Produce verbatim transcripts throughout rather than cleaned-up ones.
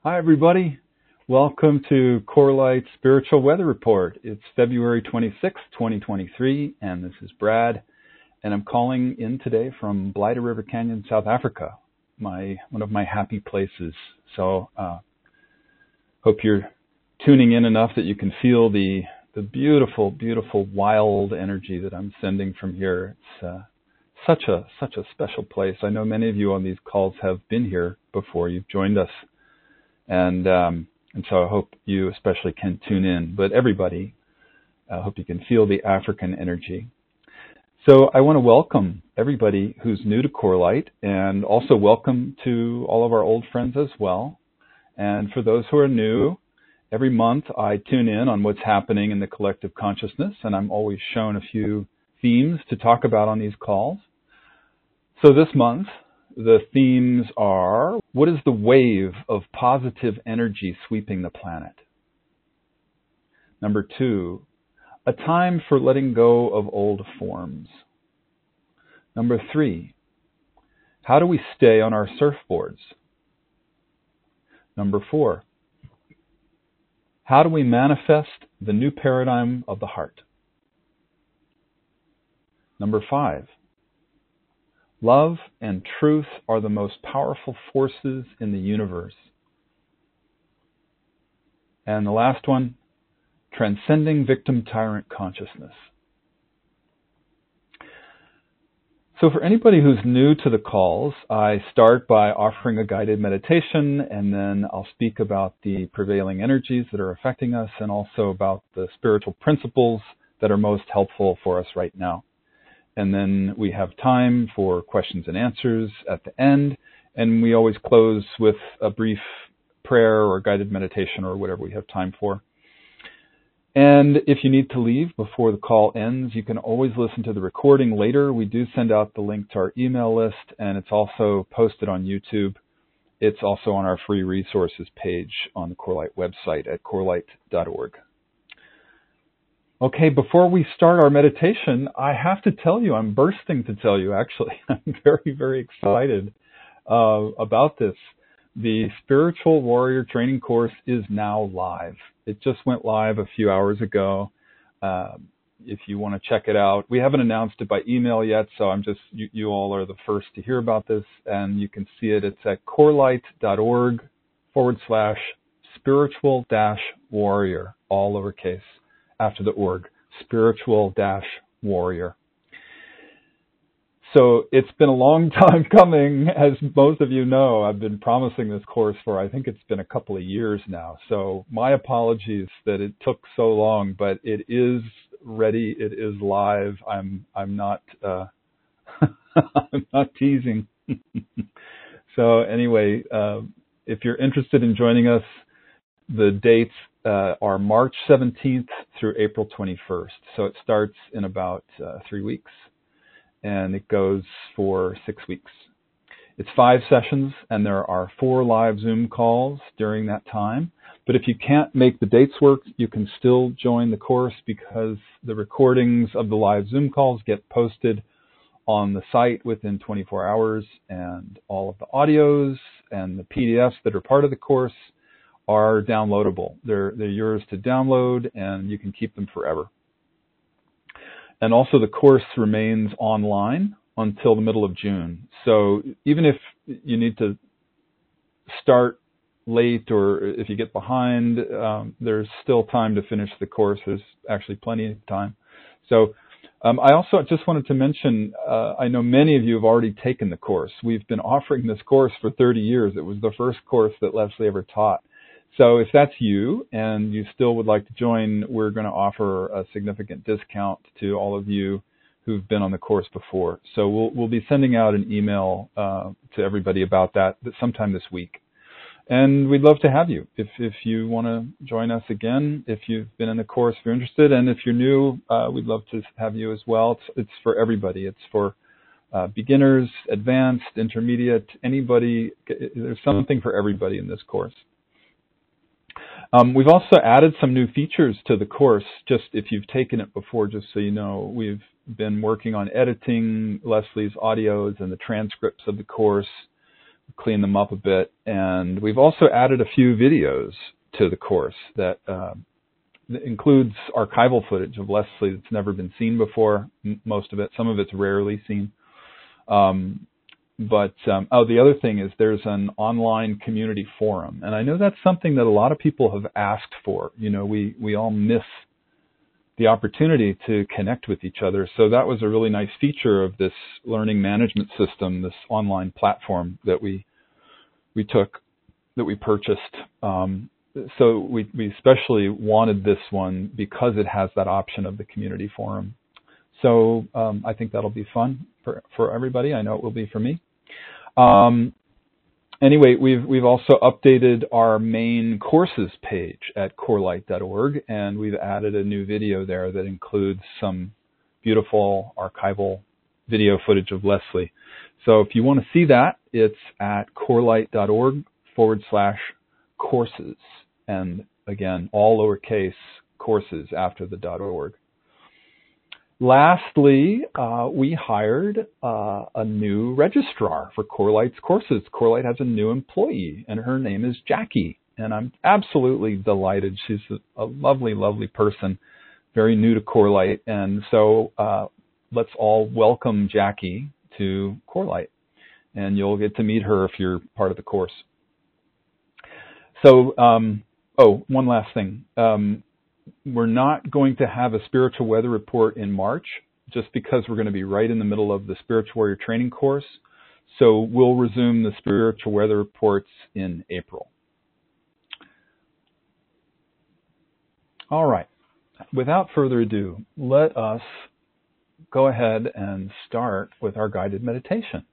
Hi, everybody. Welcome to Corelight Spiritual Weather Report. It's February twenty-sixth, twenty twenty-three, and this is Brad, and I'm calling in today from Blythe River Canyon, South Africa, my one of my happy places. So, uh, hope you're tuning in enough that you can feel the the beautiful, beautiful, wild energy that I'm sending from here. It's uh, such a such a special place. I know many of you on these calls have been here before. You've joined us. And um, and so I hope you especially can tune in. But everybody, I hope you can feel the African energy. So I want to welcome everybody who's new to Corelight, and also welcome to all of our old friends as well. And for those who are new, every month I tune in on what's happening in the collective consciousness, and I'm always shown a few themes to talk about on these calls. So this month, the themes are, what is the wave of positive energy sweeping the planet? Number two, a time for letting go of old forms. Number three, how do we stay on our surfboards? Number four, how do we manifest the new paradigm of the heart? Number five, love and truth are the most powerful forces in the universe. And the last one, transcending victim-tyrant consciousness. So for anybody who's new to the calls, I start by offering a guided meditation, and then I'll speak about the prevailing energies that are affecting us, and also about the spiritual principles that are most helpful for us right now. And then we have time for questions and answers at the end. And we always close with a brief prayer or guided meditation or whatever we have time for. And if you need to leave before the call ends, you can always listen to the recording later. We do send out the link to our email list, and it's also posted on YouTube. It's also on our free resources page on the Corelight website at corelight dot org. Okay, before we start our meditation, I have to tell you, I'm bursting to tell you, actually. I'm very, very excited uh, about this. The Spiritual Warrior Training Course is now live. It just went live a few hours ago. Uh, if you want to check it out, we haven't announced it by email yet, so I'm just, you, you all are the first to hear about this, and you can see it. It's at corelight dot org forward slash spiritual dash warrior, all lowercase. After the org, spiritual dash warrior. So it's been a long time coming, as most of you know. I've been promising this course for, I think it's been a couple of years now. So my apologies that it took so long, but it is ready. It is live. I'm I'm not uh, I'm not teasing. So anyway, uh, if you're interested in joining us, the dates uh, are March seventeenth through April twenty-first. So it starts in about uh, three weeks, and it goes for six weeks. It's five sessions, and there are four live Zoom calls during that time. But if you can't make the dates work, you can still join the course, because the recordings of the live Zoom calls get posted on the site within twenty-four hours, and all of the audios and the P D Fs that are part of the course are downloadable. They're, they're yours to download, and you can keep them forever. And also the course remains online until the middle of June. So even if you need to start late, or if you get behind, um, there's still time to finish the course. There's actually plenty of time. So um, I also just wanted to mention, uh, I know many of you have already taken the course. We've been offering this course for thirty years. It was the first course that Leslie ever taught. So if that's you and you still would like to join, we're going to offer a significant discount to all of you who've been on the course before. So we'll we'll be sending out an email uh, to everybody about that sometime this week. And we'd love to have you if if you want to join us again, if you've been in the course, if you're interested. And if you're new, uh, we'd love to have you as well. It's, it's for everybody. It's for uh, beginners, advanced, intermediate, anybody. There's something for everybody in this course. Um, we've also added some new features to the course, just if you've taken it before, just so you know. We've been working on editing Leslie's audios and the transcripts of the course. clean them up a bit. And we've also added a few videos to the course that, uh, that includes archival footage of Leslie that's never been seen before, m- most of it. Some of it's rarely seen. Um, but, um, oh, the other thing is there's an online community forum. And I know that's something that a lot of people have asked for. You know, we, we all miss the opportunity to connect with each other. So that was a really nice feature of this learning management system, this online platform that we we took, that we purchased. Um, so we, we especially wanted this one because it has that option of the community forum. So um, I think that'll be fun for, for everybody. I know it will be for me. Um, Anyway, we've we've also updated our main courses page at core light dot org, and we've added a new video there that includes some beautiful archival video footage of Leslie. So if you want to see that, it's at core light dot org forward slash courses, and again, all lowercase courses after the .org. Lastly, uh, we hired uh, a new registrar for Core Light's courses. Core Light has a new employee, and her name is Jackie. And I'm absolutely delighted. She's a, a lovely, lovely person, very new to Core Light. And so uh, let's all welcome Jackie to Core Light. And you'll get to meet her if you're part of the course. So, um, oh, one last thing. Um, We're not going to have a spiritual weather report in March just because we're going to be right in the middle of the spiritual warrior training course. So we'll resume the spiritual weather reports in April. All right. Without further ado, let us go ahead and start with our guided meditation.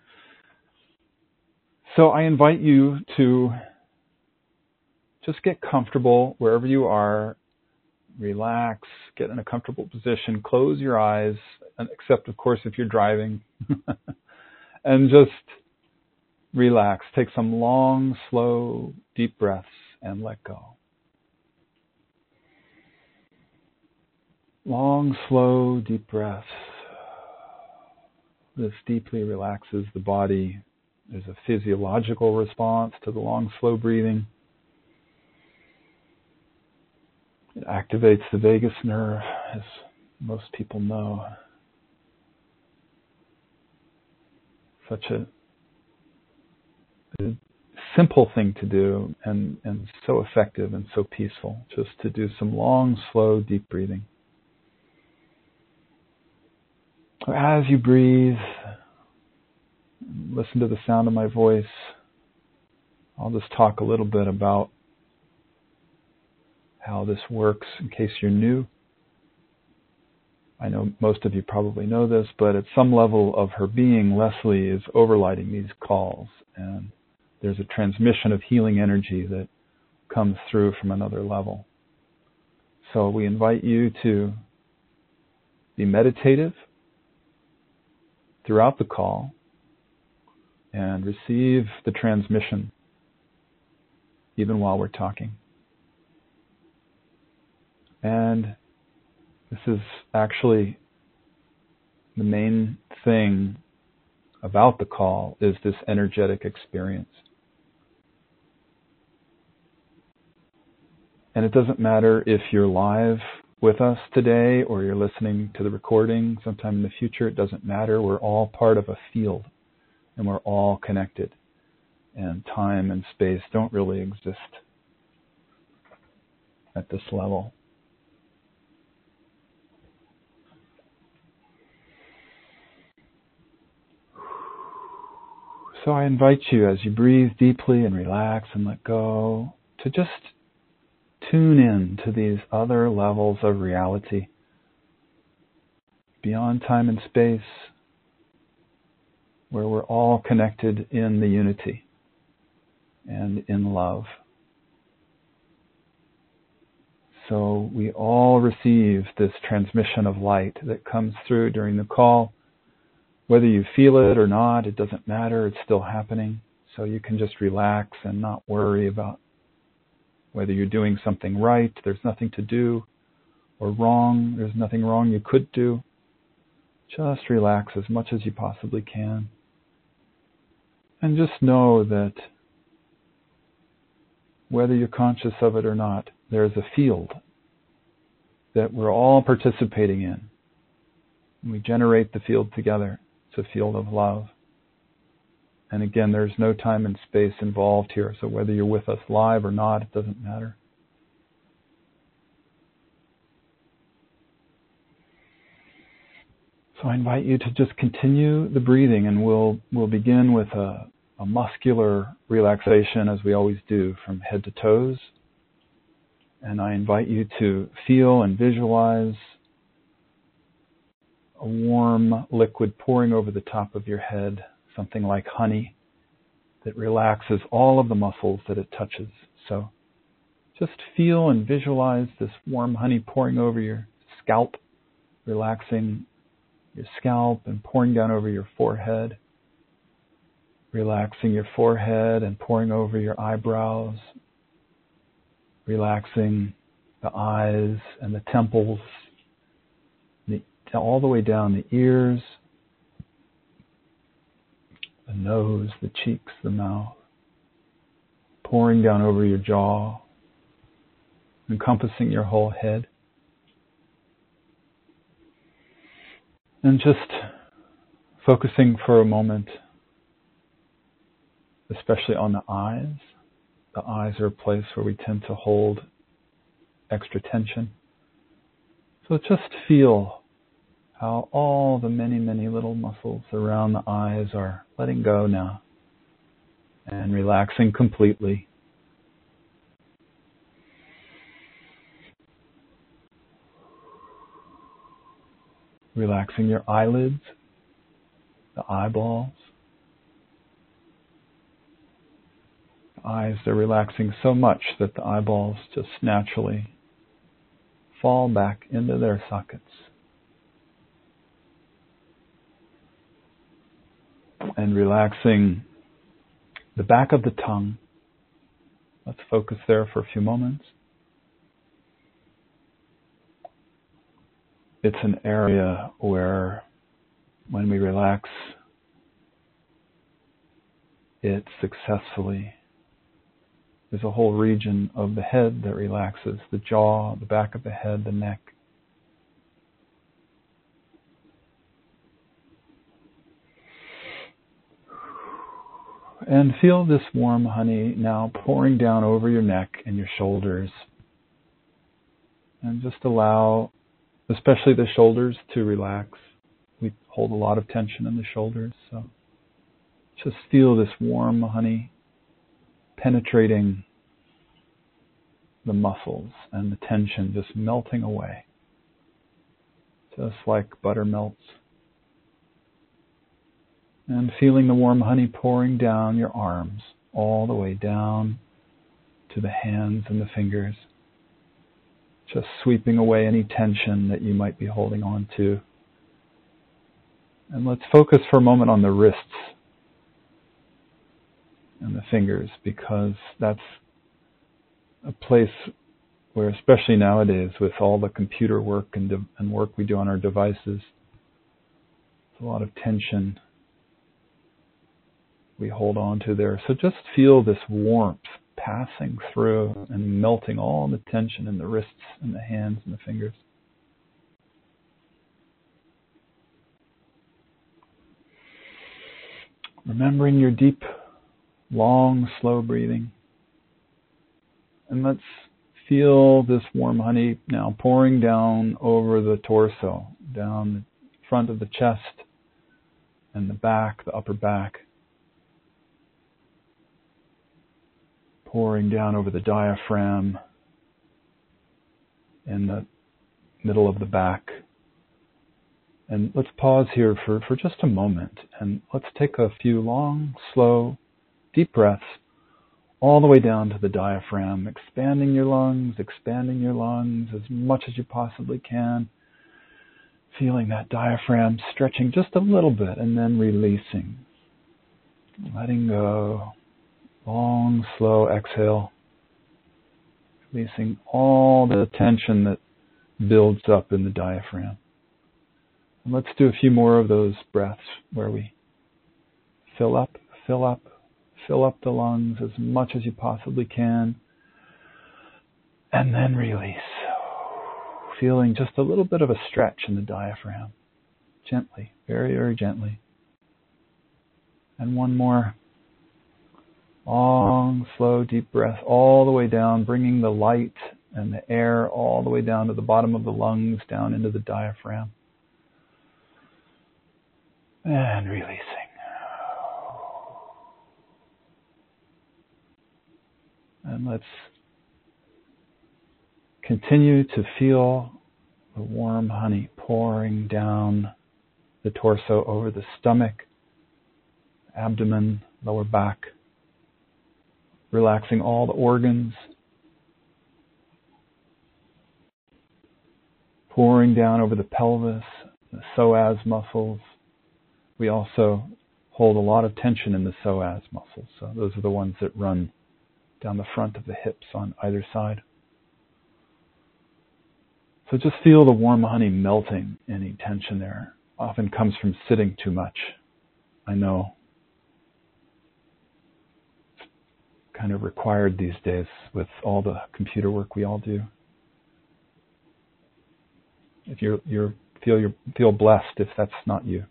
So I invite you to just get comfortable wherever you are. Relax, get in a comfortable position, close your eyes, except, of course, if you're driving, and just relax. Take some long, slow, deep breaths and let go. Long, slow, deep breaths. This deeply relaxes the body. There's a physiological response to the long, slow breathing. It activates the vagus nerve, as most people know. Such a, a simple thing to do, and, and so effective and so peaceful, just to do some long, slow, deep breathing. As you breathe, listen to the sound of my voice. I'll just talk a little bit about how this works in case you're new. I know most of you probably know this, but at some level of her being, Leslie is overlighting these calls, and there's a transmission of healing energy that comes through from another level. So we invite you to be meditative throughout the call and receive the transmission even while we're talking. And this is actually the main thing about the call, is this energetic experience. And it doesn't matter if you're live with us today or you're listening to the recording sometime in the future. It doesn't matter. We're all part of a field, and we're all connected. And time and space don't really exist at this level. So I invite you, as you breathe deeply and relax and let go, to just tune in to these other levels of reality, beyond time and space, where we're all connected in the unity and in love. So we all receive this transmission of light that comes through during the call. Whether you feel it or not, it doesn't matter. It's still happening. So you can just relax and not worry about whether you're doing something right. There's nothing to do, or wrong. There's nothing wrong you could do. Just relax as much as you possibly can. And just know that whether you're conscious of it or not, there's a field that we're all participating in. We generate the field together. It's a field of love. And again, there's no time and space involved here, so whether you're with us live or not, it doesn't matter. So I invite you to just continue the breathing, and we'll we'll begin with a, a muscular relaxation, as we always do, from head to toes. And I invite you to feel and visualize a warm liquid pouring over the top of your head, something like honey that relaxes all of the muscles that it touches. So just feel and visualize this warm honey pouring over your scalp, relaxing your scalp and pouring down over your forehead, relaxing your forehead and pouring over your eyebrows, relaxing the eyes and the temples, the, all the way down the ears, the nose, the cheeks, the mouth, pouring down over your jaw, encompassing your whole head. And just focusing for a moment, especially on the eyes. The eyes are a place where we tend to hold extra tension. So just feel how all the many, many little muscles around the eyes are letting go now and relaxing completely. Relaxing your eyelids, the eyeballs. The eyes, they're relaxing so much that the eyeballs just naturally fall back into their sockets. And relaxing the back of the tongue. Let's focus there for a few moments. It's an area where when we relax it successfully, there's a whole region of the head that relaxes, the jaw, the back of the head, the neck. And feel this warm honey now pouring down over your neck and your shoulders. And just allow, especially the shoulders, to relax. We hold a lot of tension in the shoulders, so just feel this warm honey penetrating the muscles and the tension just melting away, just like butter melts. And feeling the warm honey pouring down your arms, all the way down to the hands and the fingers, just sweeping away any tension that you might be holding on to. And let's focus for a moment on the wrists and the fingers, because that's a place where, especially nowadays with all the computer work and, de- and work we do on our devices, there's a lot of tension we hold on to there. So just feel this warmth passing through and melting all the tension in the wrists and the hands and the fingers. Remembering your deep, long, slow breathing. And let's feel this warm honey now pouring down over the torso, down the front of the chest and the back, the upper back. Pouring down over the diaphragm in the middle of the back. And let's pause here for, for just a moment, and let's take a few long, slow, deep breaths all the way down to the diaphragm, expanding your lungs, expanding your lungs as much as you possibly can, feeling that diaphragm stretching just a little bit, and then releasing, letting go. Long, slow exhale, releasing all the tension that builds up in the diaphragm. And let's do a few more of those breaths where we fill up, fill up, Fill up the lungs as much as you possibly can. And then release. Feeling just a little bit of a stretch in the diaphragm. Gently, very, very gently. And one more. Long, slow, deep breath all the way down, bringing the light and the air all the way down to the bottom of the lungs, down into the diaphragm. And releasing. And let's continue to feel the warm honey pouring down the torso over the stomach, abdomen, lower back, relaxing all the organs, pouring down over the pelvis, the psoas muscles. We also hold a lot of tension in the psoas muscles, so those are the ones that run down the front of the hips on either side. So just feel the warm honey melting any tension there. Often comes from sitting too much. I know. It's kind of required these days with all the computer work we all do. If you're you're feel you feel blessed if that's not you.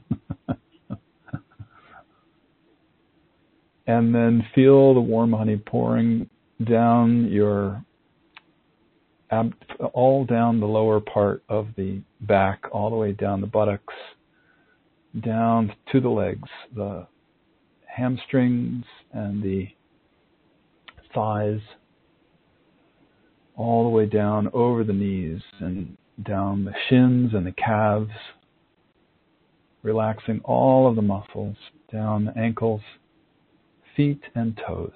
And then feel the warm honey pouring down your ab- all down the lower part of the back, all the way down the buttocks, down to the legs, the hamstrings and the thighs, all the way down over the knees and down the shins and the calves, relaxing all of the muscles, down the ankles, feet and toes.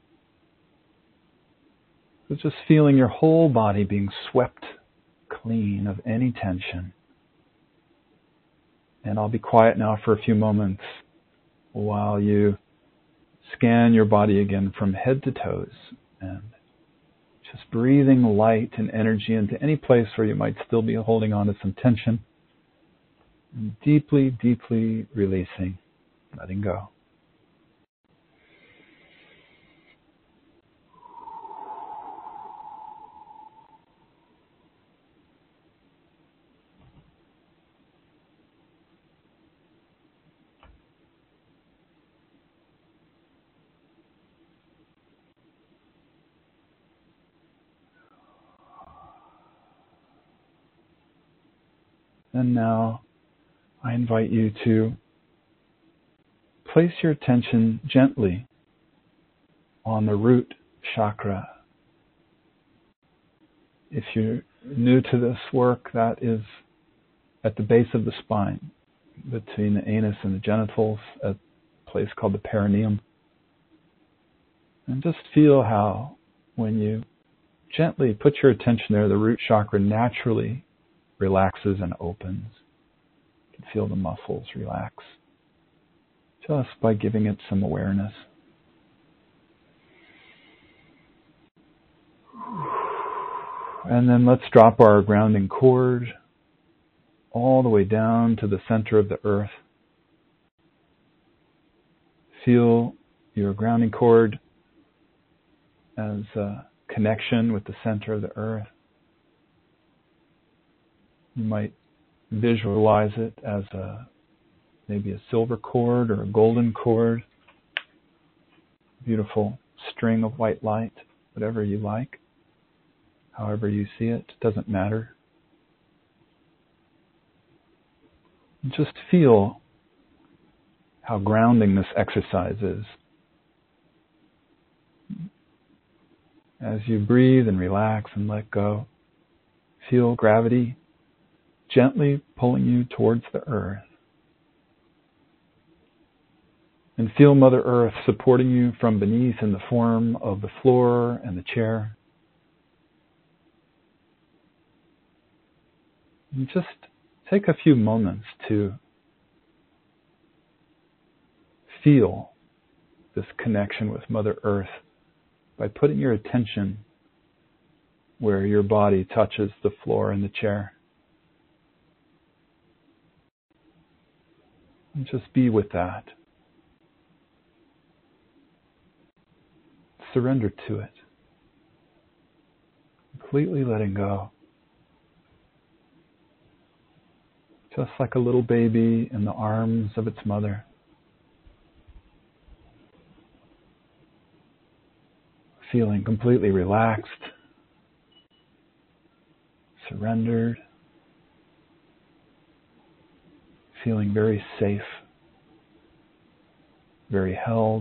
So just feeling your whole body being swept clean of any tension. And I'll be quiet now for a few moments while you scan your body again from head to toes and just breathing light and energy into any place where you might still be holding on to some tension. And deeply, deeply releasing, letting go. And now I invite you to place your attention gently on the root chakra. If you're new to this work, that is at the base of the spine, between the anus and the genitals, at a place called the perineum. And just feel how when you gently put your attention there, the root chakra naturally relaxes and opens. You can feel the muscles relax just by giving it some awareness. And then let's drop our grounding cord all the way down to the center of the earth. Feel your grounding cord as a connection with the center of the earth. You might visualize it as a maybe a silver cord or a golden cord, beautiful string of white light, whatever you like, however you see it, doesn't matter. Just feel how grounding this exercise is. As you breathe and relax and let go, feel gravity gently pulling you towards the earth. And feel Mother Earth supporting you from beneath in the form of the floor and the chair. And just take a few moments to feel this connection with Mother Earth by putting your attention where your body touches the floor and the chair. And just be with that. surrender to it. Completely letting go. Just like a little baby in the arms of its mother. Feeling completely relaxed, surrendered, feeling very safe, very held.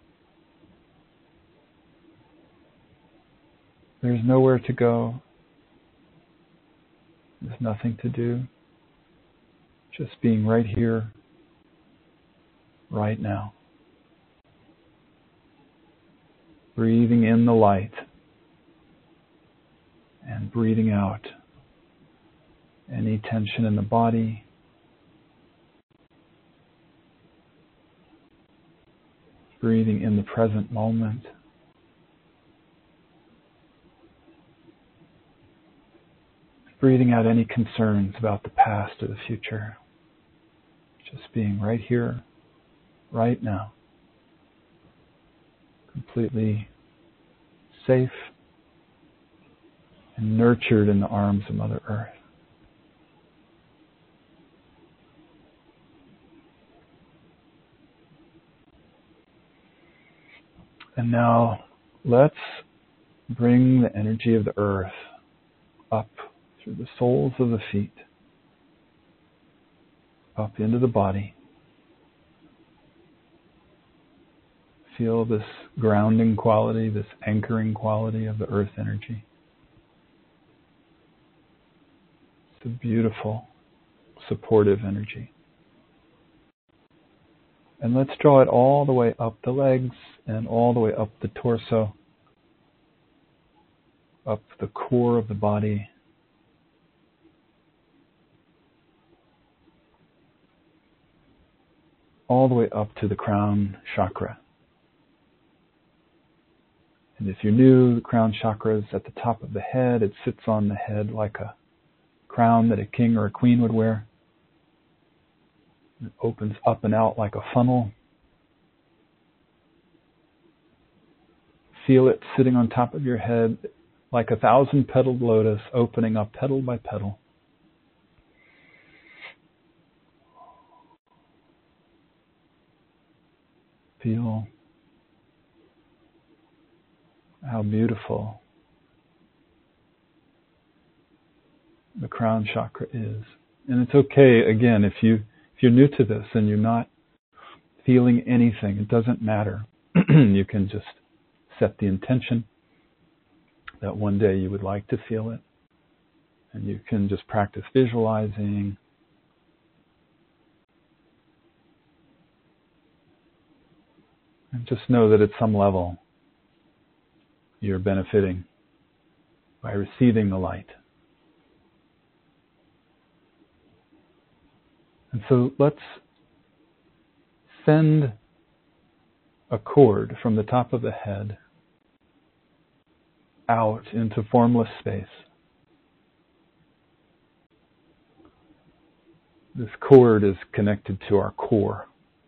There's nowhere to go. There's nothing to do. Just being right here, right now. Breathing in the light and breathing out any tension in the body. Breathing in the present moment. Breathing out any concerns about the past or the future. Just being right here, right now. Completely safe and nurtured in the arms of Mother Earth. And now let's bring the energy of the earth up through the soles of the feet, up into the body. Feel this grounding quality, this anchoring quality of the earth energy. It's a beautiful, supportive energy. And let's draw it all the way up the legs and all the way up the torso, up the core of the body. All the way up to the crown chakra. And if you're new, the crown chakra is at the top of the head. It sits on the head like a crown that a king or a queen would wear. It opens up and out like a funnel. Feel it sitting on top of your head like a thousand-petaled lotus, opening up petal by petal. Feel how beautiful the crown chakra is. And it's okay, again, if you if you're new to this and you're not feeling anything, it doesn't matter. You can just set the intention that one day you would like to feel it. And you can just practice visualizing. And just know that at some level you're benefiting by receiving the light. And so let's send a cord from the top of the head out into formless space. This cord is connected to our core.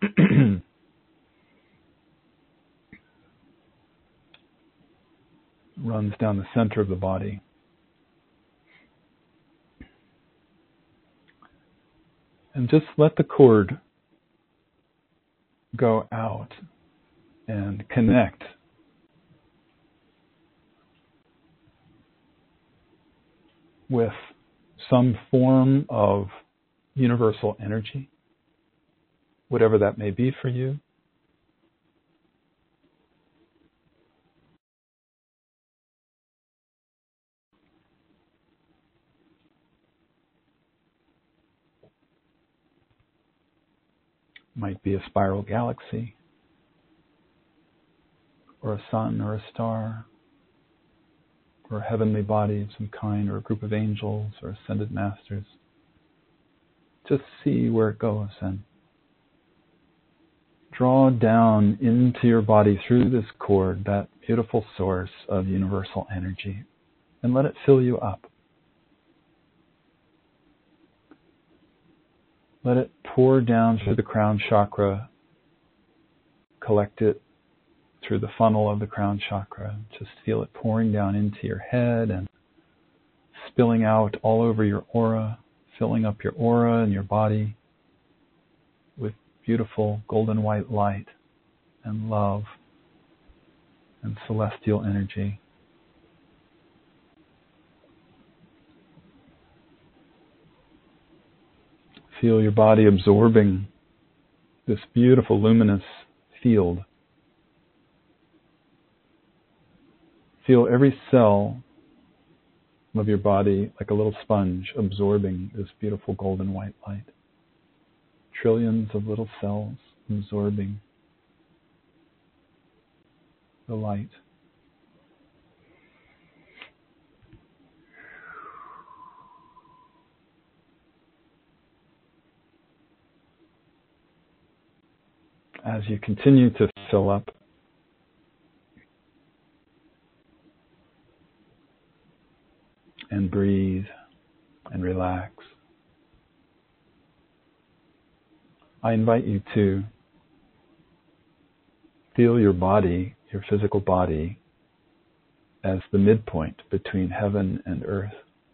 Runs down the center of the body. And just let the cord go out and connect with some form of universal energy, whatever that may be for you. Might be a spiral galaxy, or a sun, or a star, or a heavenly body of some kind, or a group of angels, or ascended masters. Just see where it goes and draw down into your body through this cord that beautiful source of universal energy and let it fill you up. Let it pour down through the crown chakra, collect it through the funnel of the crown chakra. Just feel it pouring down into your head and spilling out all over your aura, filling up your aura and your body with beautiful golden white light and love and celestial energy. Feel your body absorbing this beautiful luminous field. Feel every cell of your body like a little sponge absorbing this beautiful golden white light. Trillions of little cells absorbing the light. As you continue to fill up, and breathe and relax, I invite you to feel your body, your physical body, as the midpoint between heaven and earth.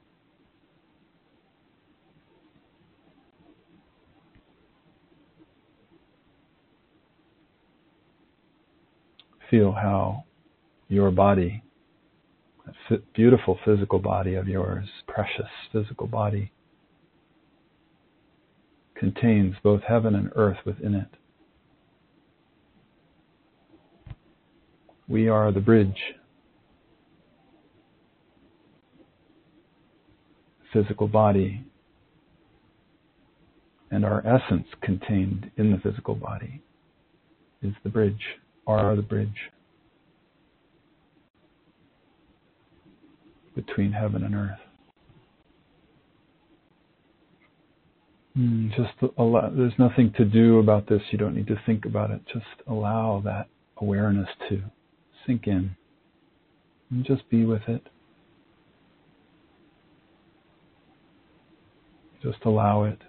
Feel how your body, that beautiful physical body of yours, precious physical body, contains both heaven and earth within it. We are the bridge, physical body, and our essence contained in the physical body is the bridge, are the bridge between heaven and earth. Mm, just allow, there's nothing to do about this. You don't need to think about it. Just allow that awareness to sink in and just be with it. Just allow it.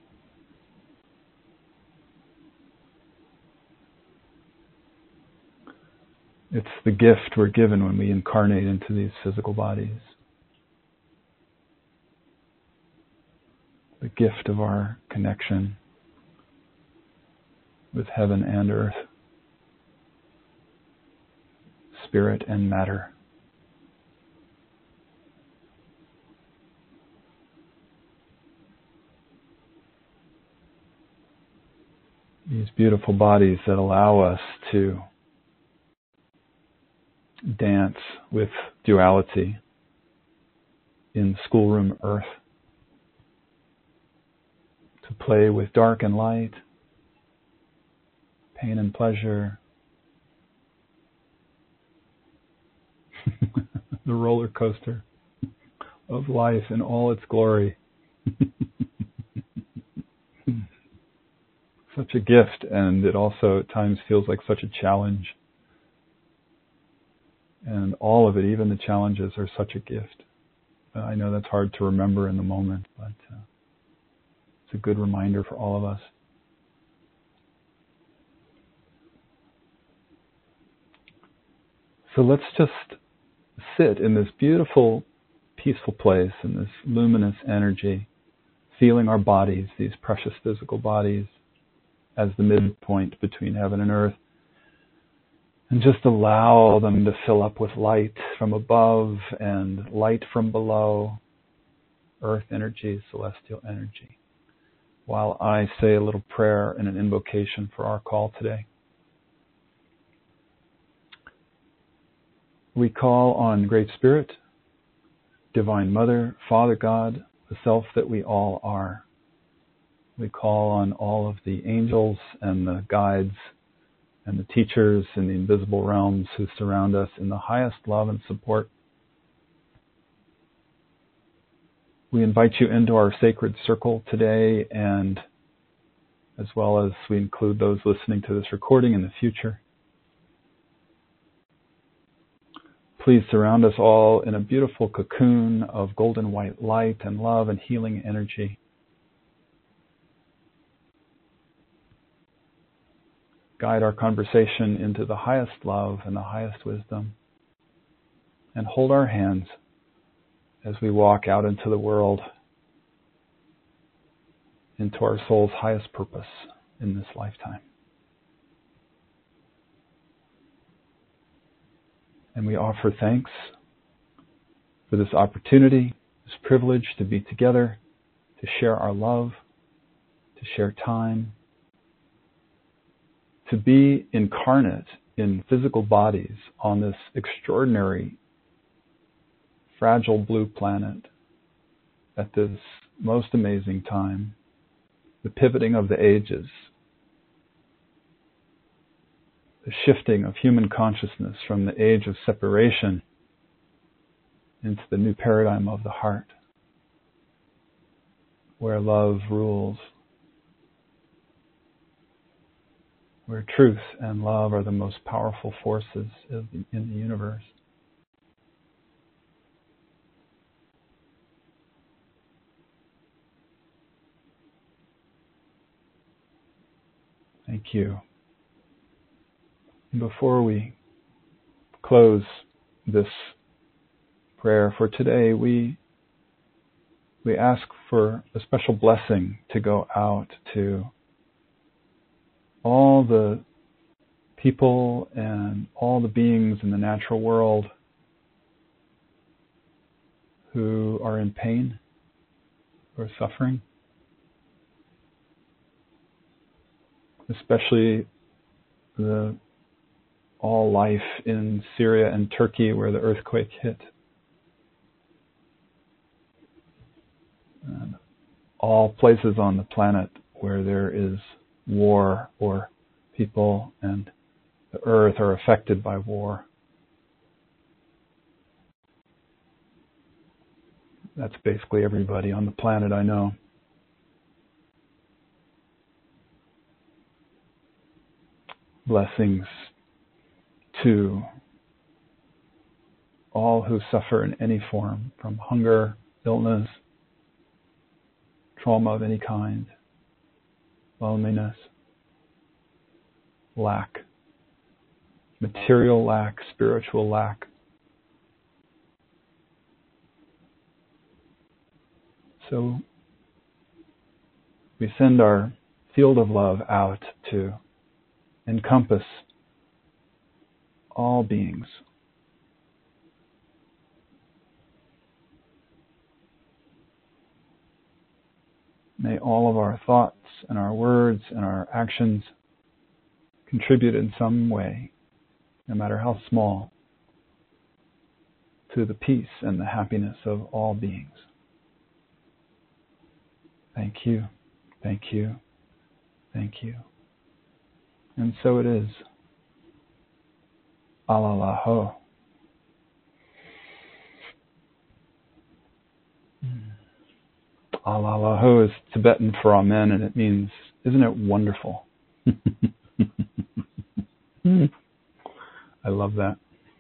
It's the gift we're given when we incarnate into these physical bodies. The gift of our connection with heaven and earth, spirit and matter. These beautiful bodies that allow us to dance with duality in schoolroom earth, to play with dark and light, pain and pleasure, the roller coaster of life in all its glory. Such a gift, and it also at times feels like such a challenge. And all of it, even the challenges, are such a gift. Uh, I know that's hard to remember in the moment, but uh, it's a good reminder for all of us. So let's just sit in this beautiful, peaceful place, in this luminous energy, feeling our bodies, these precious physical bodies, as the midpoint between heaven and earth. And just allow them to fill up with light from above and light from below, earth energy, celestial energy, while I say a little prayer and an invocation for our call today. We call on Great Spirit, Divine Mother, Father God, the self that we all are. We call on all of the angels and the guides and the teachers in the invisible realms who surround us in the highest love and support. We invite you into our sacred circle today, and as well as we include those listening to this recording in the future. Please surround us all in a beautiful cocoon of golden white light and love and healing energy. guide our conversation into the highest love and the highest wisdom, and hold our hands as we walk out into the world, into our soul's highest purpose in this lifetime. And we offer thanks for this opportunity, this privilege to be together, to share our love, to share time, to be incarnate in physical bodies on this extraordinary, fragile blue planet at this most amazing time, the pivoting of the ages, the shifting of human consciousness from the age of separation into the new paradigm of the heart, where love rules, where truth and love are the most powerful forces in the universe. Thank you. And before we close this prayer for today, we we ask for a special blessing to go out to all the people and all the beings in the natural world who are in pain, who are suffering, especially the all life in Syria and Turkey where the earthquake hit. And all places on the planet where there is war or people and the earth are affected by war. That's basically everybody on the planet I know. Blessings to all who suffer in any form, from hunger, illness, trauma of any kind, loneliness, lack, material lack, spiritual lack. So we send our field of love out to encompass all beings. May all of our thoughts and our words and our actions contribute in some way, no matter how small, to the peace and the happiness of all beings. Thank you, thank you, thank you. And so it is. Alalaho. Alalaho is Tibetan for amen, and it means, isn't it wonderful? I love that.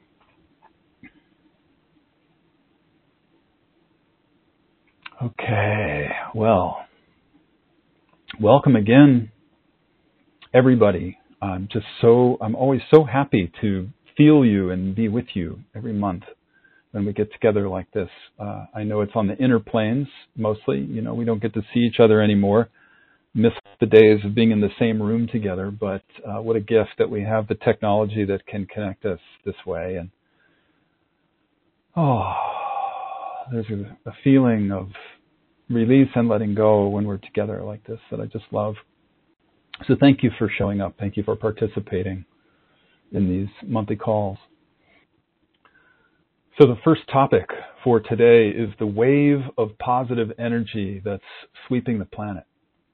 Okay, well, welcome again, everybody. I'm just so, I'm always so happy to feel you and be with you every month when we get together like this. Uh, I know it's on the inner planes mostly. You know, we don't get to see each other anymore. Miss the days of being in the same room together, but uh, what a gift that we have the technology that can connect us this way. And oh, there's a, a feeling of release and letting go when we're together like this that I just love. So thank you for showing up. Thank you for participating in these monthly calls. So the first topic for today is the wave of positive energy that's sweeping the planet.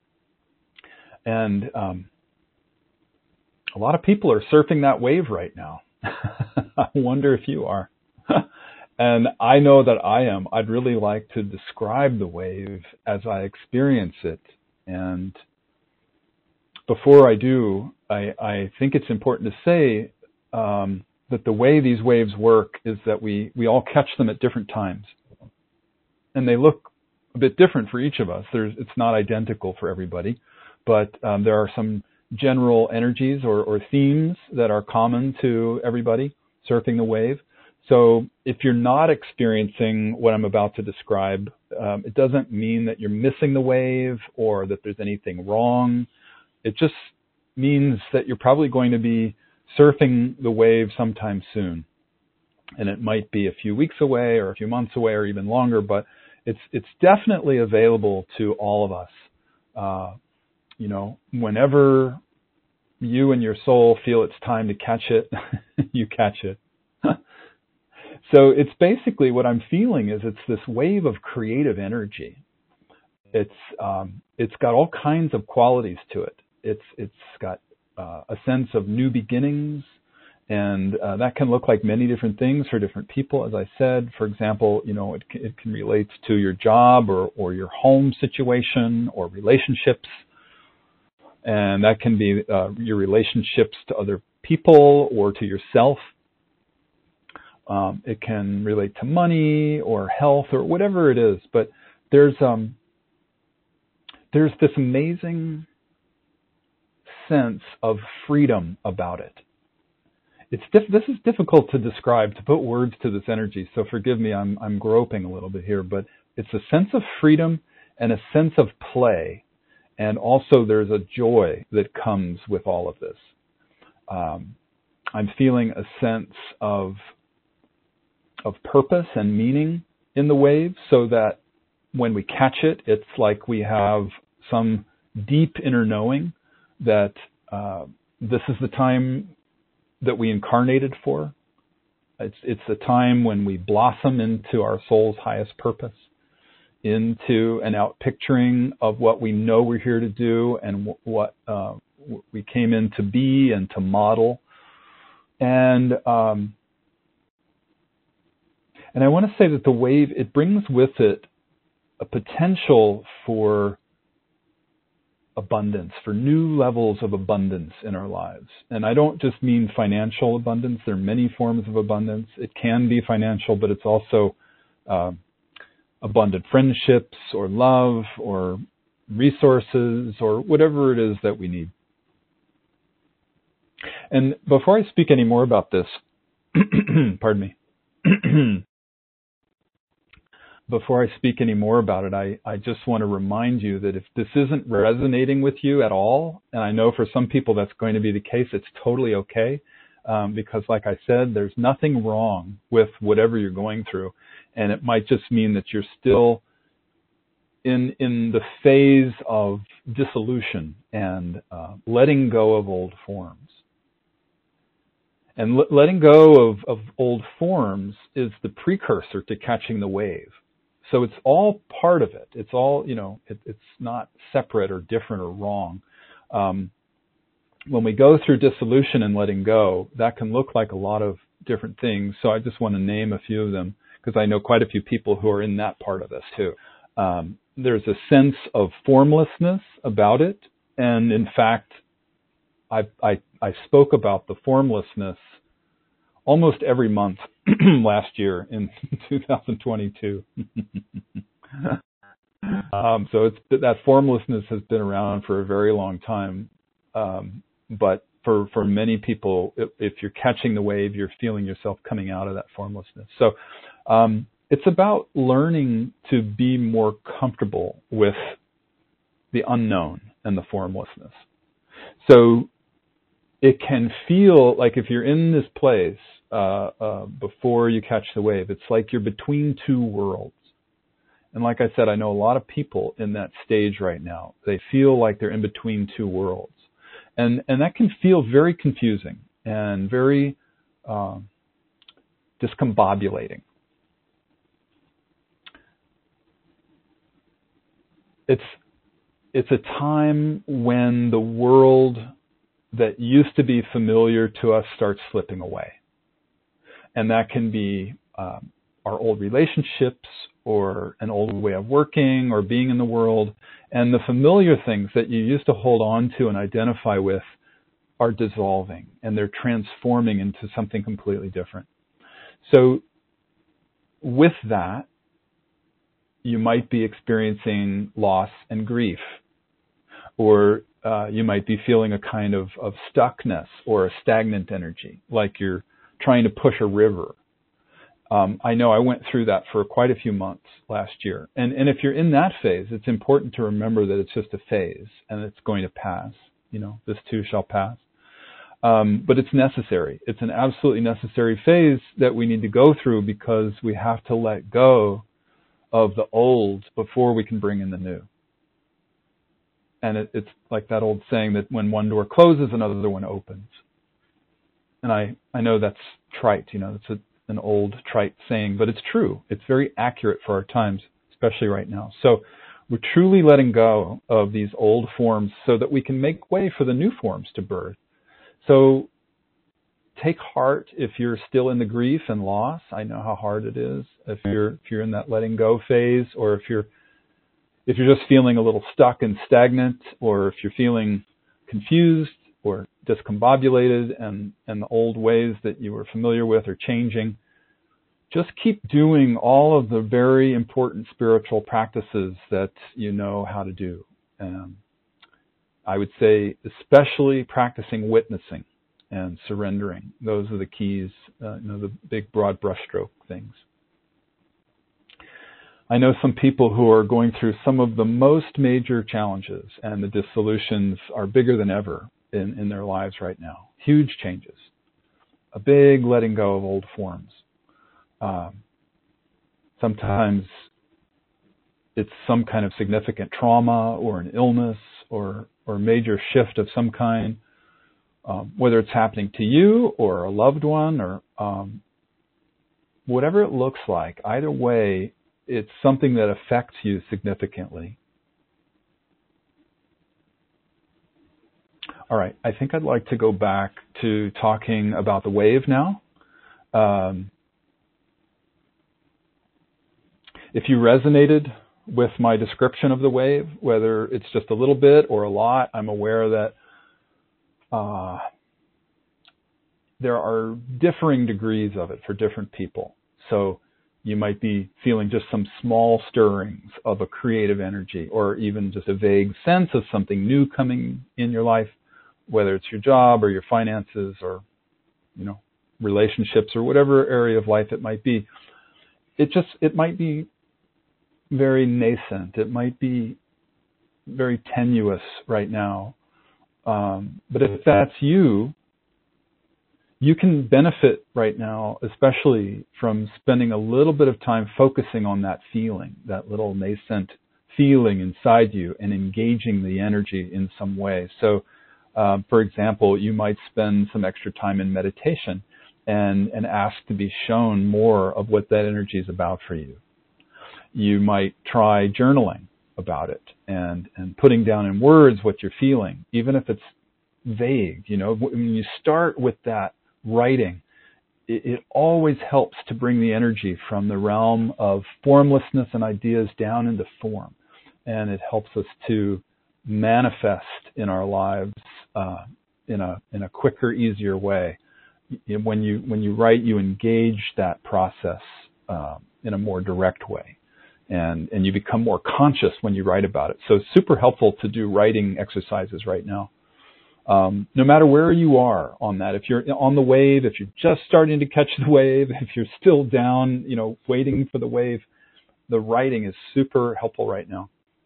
And um, a lot of people are surfing that wave right now. I wonder if you are. And I know that I am. I'd really like to describe the wave as I experience it. And before I do, I, I think it's important to say um, that the way these waves work is that we, we all catch them at different times. And they look a bit different for each of us. There's, it's not identical for everybody, but um, there are some general energies or, or themes that are common to everybody surfing the wave. So if you're not experiencing what I'm about to describe, um, it doesn't mean that you're missing the wave or that there's anything wrong. It just means that you're probably going to be surfing the wave sometime soon. And it might be a few weeks away or a few months away or even longer, but it's it's definitely available to all of us. Uh, you know, whenever you and your soul feel it's time to catch it, you catch it. So it's basically what I'm feeling is it's this wave of creative energy. It's um, it's got all kinds of qualities to it. It's it's got uh, a sense of new beginnings, and uh, that can look like many different things for different people. As I said, for example, you know, it can, it can relate to your job or or your home situation or relationships, and that can be uh, your relationships to other people or to yourself. Um, it can relate to money or health or whatever it is, but there's um, there's this amazing sense of freedom about it. It's diff- this is difficult to describe, to put words to this energy. So forgive me, I'm I'm groping a little bit here, but it's a sense of freedom and a sense of play, and also there's a joy that comes with all of this. Um, I'm feeling a sense of of purpose and meaning in the wave, so that when we catch it, it's like we have some deep inner knowing that uh, this is the time that we incarnated for. It's it's a time when we blossom into our soul's highest purpose, into an outpicturing of what we know we're here to do and w- what uh, we came in to be and to model. And um, And I want to say that the wave, it brings with it a potential for abundance, for new levels of abundance in our lives. And I don't just mean financial abundance. There are many forms of abundance. It can be financial, but it's also uh, abundant friendships or love or resources or whatever it is that we need. And before I speak any more about this, pardon me, Before I speak any more about it, I, I just want to remind you that if this isn't resonating with you at all, and I know for some people that's going to be the case, it's totally okay, um, because like I said, there's nothing wrong with whatever you're going through, and it might just mean that you're still in in the phase of dissolution and uh, letting go of old forms. And l- letting go of, of old forms is the precursor to catching the wave. So it's all part of it. It's all, you know, it, it's not separate or different or wrong. Um, when we go through dissolution and letting go, that can look like a lot of different things. So I just want to name a few of them because I know quite a few people who are in that part of this too. Um, there's a sense of formlessness about it. And in fact, I, I, I spoke about the formlessness almost every month last year in two thousand twenty-two. um, so it's, that formlessness has been around for a very long time. Um, but for, for many people, if, if you're catching the wave, you're feeling yourself coming out of that formlessness. So um, it's about learning to be more comfortable with the unknown and the formlessness. So it can feel like if you're in this place uh, uh, before you catch the wave, it's like you're between two worlds. And like I said, I know a lot of people in that stage right now. They feel like they're in between two worlds. And and that can feel very confusing and very uh, discombobulating. It's it's a time when the world that used to be familiar to us starts slipping away. And that can be um, our old relationships or an old way of working or being in the world. And the familiar things that you used to hold on to and identify with are dissolving and they're transforming into something completely different. So with that, you might be experiencing loss and grief, or uh, you might be feeling a kind of, of stuckness or a stagnant energy, like you're trying to push a river. Um, I know I went through that for quite a few months last year. And, and if you're in that phase, it's important to remember that it's just a phase and it's going to pass. You know, this too shall pass. Um, but it's necessary. It's an absolutely necessary phase that we need to go through because we have to let go of the old before we can bring in the new. And it, it's like that old saying that when one door closes, another one opens. And I, I know that's trite, you know, it's a, an old trite saying, but it's true. It's very accurate for our times, especially right now. So we're truly letting go of these old forms so that we can make way for the new forms to birth. So take heart if you're still in the grief and loss. I know how hard it is if you're if you're in that letting go phase, or if you're if you're just feeling a little stuck and stagnant, or if you're feeling confused or discombobulated and, and the old ways that you were familiar with are changing. Just keep doing all of the very important spiritual practices that you know how to do. Um, I would say especially practicing witnessing and surrendering. Those are the keys, uh, you know, the big broad brushstroke things. I know some people who are going through some of the most major challenges, and the dissolutions are bigger than ever in, in their lives right now. Huge changes. A big letting go of old forms. Um, sometimes it's some kind of significant trauma or an illness or or major shift of some kind, um, whether it's happening to you or a loved one or um, whatever it looks like. Either way, it's something that affects you significantly. All right, I think I'd like to go back to talking about the wave now. Um, if you resonated with my description of the wave, whether it's just a little bit or a lot, I'm aware that uh, there are differing degrees of it for different people. So you might be feeling just some small stirrings of a creative energy, or even just a vague sense of something new coming in your life, whether it's your job or your finances or, you know, relationships or whatever area of life it might be. It just, it might be very nascent. It might be very tenuous right now. Um, but if that's you, you can benefit right now, especially from spending a little bit of time focusing on that feeling, that little nascent feeling inside you, and engaging the energy in some way. So, um, for example, you might spend some extra time in meditation and, and ask to be shown more of what that energy is about for you. You might try journaling about it and, and putting down in words what you're feeling, even if it's vague. You know, when you start with that writing, it, it always helps to bring the energy from the realm of formlessness and ideas down into form. And it helps us to manifest in our lives uh, in a in a quicker, easier way. When you when you write, you engage that process uh, in a more direct way. And, and you become more conscious when you write about it. So it's super helpful to do writing exercises right now. Um, no matter where you are on that, if you're on the wave, if you're just starting to catch the wave, if you're still down, you know, waiting for the wave, the writing is super helpful right now.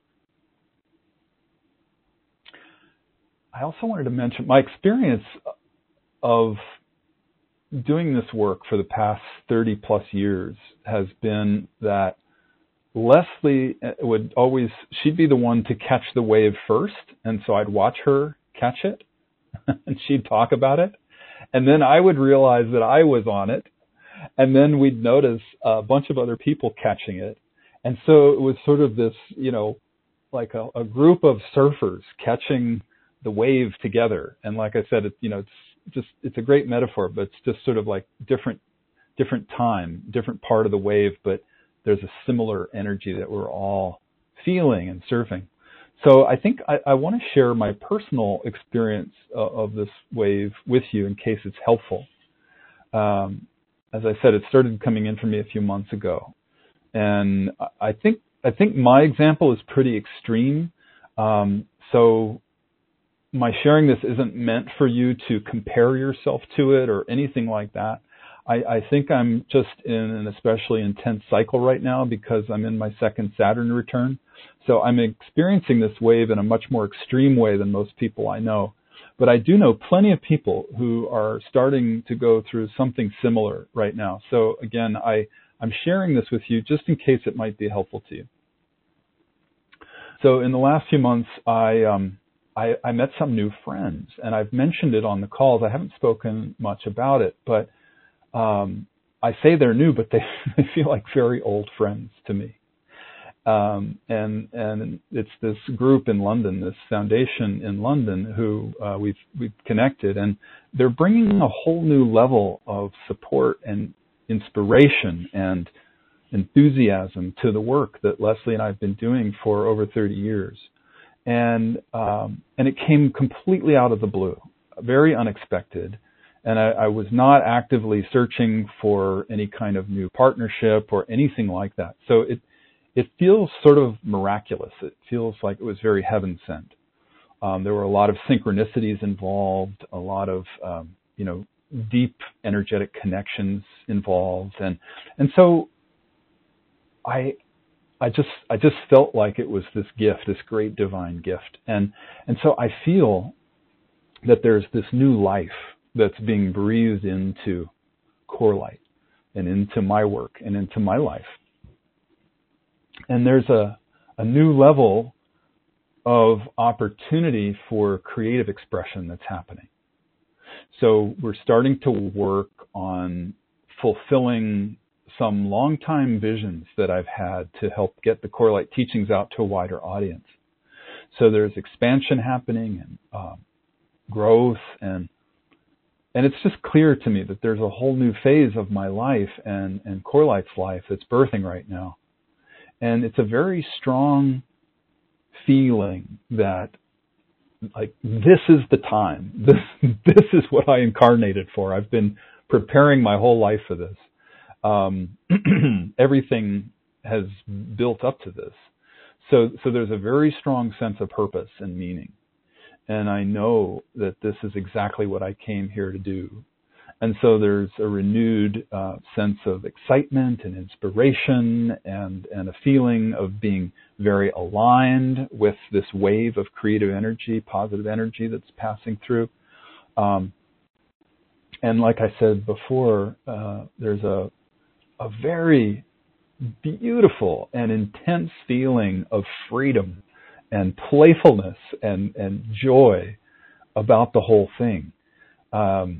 I also wanted to mention my experience of doing this work for the past thirty plus years has been that Leslie would always, she'd be the one to catch the wave first. And so I'd watch her catch it and she'd talk about it. And then I would realize that I was on it. And then we'd notice a bunch of other people catching it. And so it was sort of this, you know, like a, a group of surfers catching the wave together. And like I said, it, you know, it's just, it's a great metaphor, but it's just sort of like different, different time, different part of the wave, but there's a similar energy that we're all feeling and surfing. So I think I, I want to share my personal experience of, of this wave with you in case it's helpful. Um, as I said, it started coming in for me a few months ago. And I think I think my example is pretty extreme. Um, so my sharing this isn't meant for you to compare yourself to it or anything like that. I, I think I'm just in an especially intense cycle right now because I'm in my second Saturn return. So I'm experiencing this wave in a much more extreme way than most people I know. But I do know plenty of people who are starting to go through something similar right now. So again, I, I'm sharing this with you just in case it might be helpful to you. So in the last few months, I, um, I, I met some new friends, and I've mentioned it on the calls. I haven't spoken much about it, but um, I say they're new, but they, they feel like very old friends to me. Um, and and it's this group in London, this foundation in London, who uh, we've we've connected, and they're bringing a whole new level of support and inspiration and enthusiasm to the work that Leslie and I've been doing for over thirty years, and um, and it came completely out of the blue, very unexpected, and I, I was not actively searching for any kind of new partnership or anything like that. So it. It feels sort of miraculous. It feels like it was very heaven sent. Um, there were a lot of synchronicities involved, a lot of um, you know deep energetic connections involved, and and so I I just I just felt like it was this gift, this great divine gift, and and so I feel that there's this new life that's being breathed into Corelight and into my work and into my life. And there's a, a new level of opportunity for creative expression that's happening. So we're starting to work on fulfilling some long-time visions that I've had to help get the Corelight teachings out to a wider audience. So there's expansion happening and um, growth, and and it's just clear to me that there's a whole new phase of my life and, and Corelight's life that's birthing right now. And it's a very strong feeling that, like, this is the time. This this is what I incarnated for. I've been preparing my whole life for this. Um, everything has built up to this. So so there's a very strong sense of purpose and meaning. And I know that this is exactly what I came here to do. And so there's a renewed uh, sense of excitement and inspiration and, and a feeling of being very aligned with this wave of creative energy, positive energy that's passing through. Um, and like I said before, uh, there's a, a very beautiful and intense feeling of freedom and playfulness and, and joy about the whole thing. Um,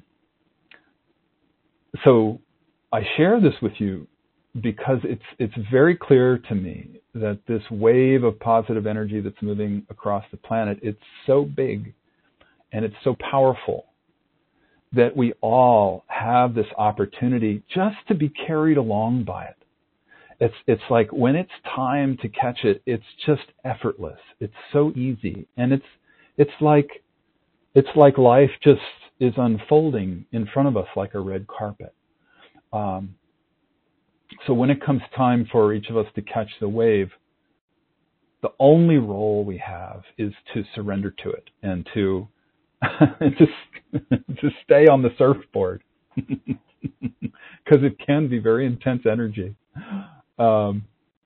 So I share this with you because it's it's very clear to me that this wave of positive energy that's moving across the planet, it's so big and it's so powerful that we all have this opportunity just to be carried along by it. It's it's like when it's time to catch it, it's just effortless. It's so easy, and it's it's like it's like life just is unfolding in front of us like a red carpet. Um, so when it comes time for each of us to catch the wave, the only role we have is to surrender to it and to just to stay on the surfboard, because it can be very intense energy. Um,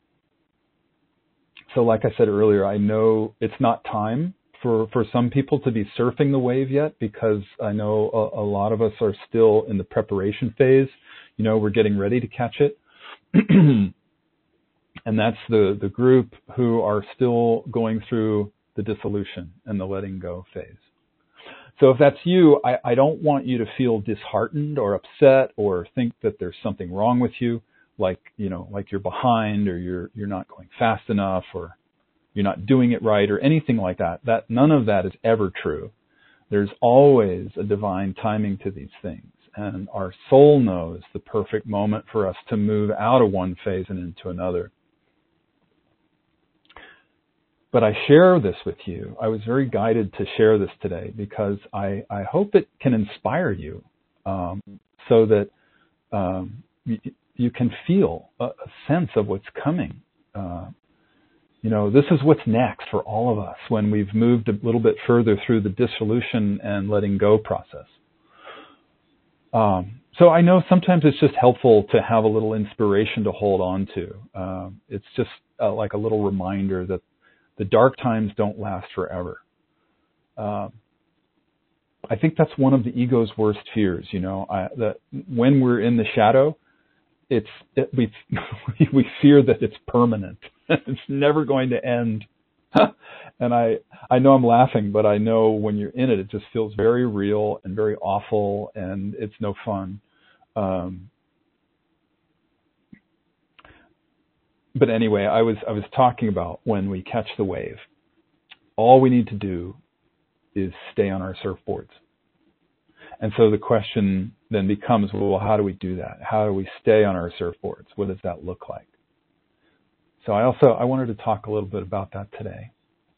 so like I said earlier, I know it's not time for, for some people to be surfing the wave yet, because I know a, a lot of us are still in the preparation phase. You know, we're getting ready to catch it. And that's the, the group who are still going through the dissolution and the letting go phase. So if that's you, I, I don't want you to feel disheartened or upset or think that there's something wrong with you, like, you know, like you're behind or you're you're not going fast enough or you're not doing it right or anything like that. That none of that is ever true. There's always a divine timing to these things, and our soul knows the perfect moment for us to move out of one phase and into another. But I share this with you. I was very guided to share this today because I, I hope it can inspire you, um, so that um, you, you can feel a, a sense of what's coming. Uh, you know, this is what's next for all of us when we've moved a little bit further through the dissolution and letting go process. Um, so I know sometimes it's just helpful to have a little inspiration to hold on to. Uh, it's just uh, like a little reminder that the dark times don't last forever. Uh, I think that's one of the ego's worst fears, you know, I, that when we're in the shadow, it's it, we we fear that it's permanent. It's never going to end. And I I know I'm laughing, but I know when you're in it, it just feels very real and very awful, and it's no fun. Um, but anyway, I was I was talking about when we catch the wave, all we need to do is stay on our surfboards. And so the question then becomes, well, how do we do that? How do we stay on our surfboards? What does that look like? So I also I wanted to talk a little bit about that today.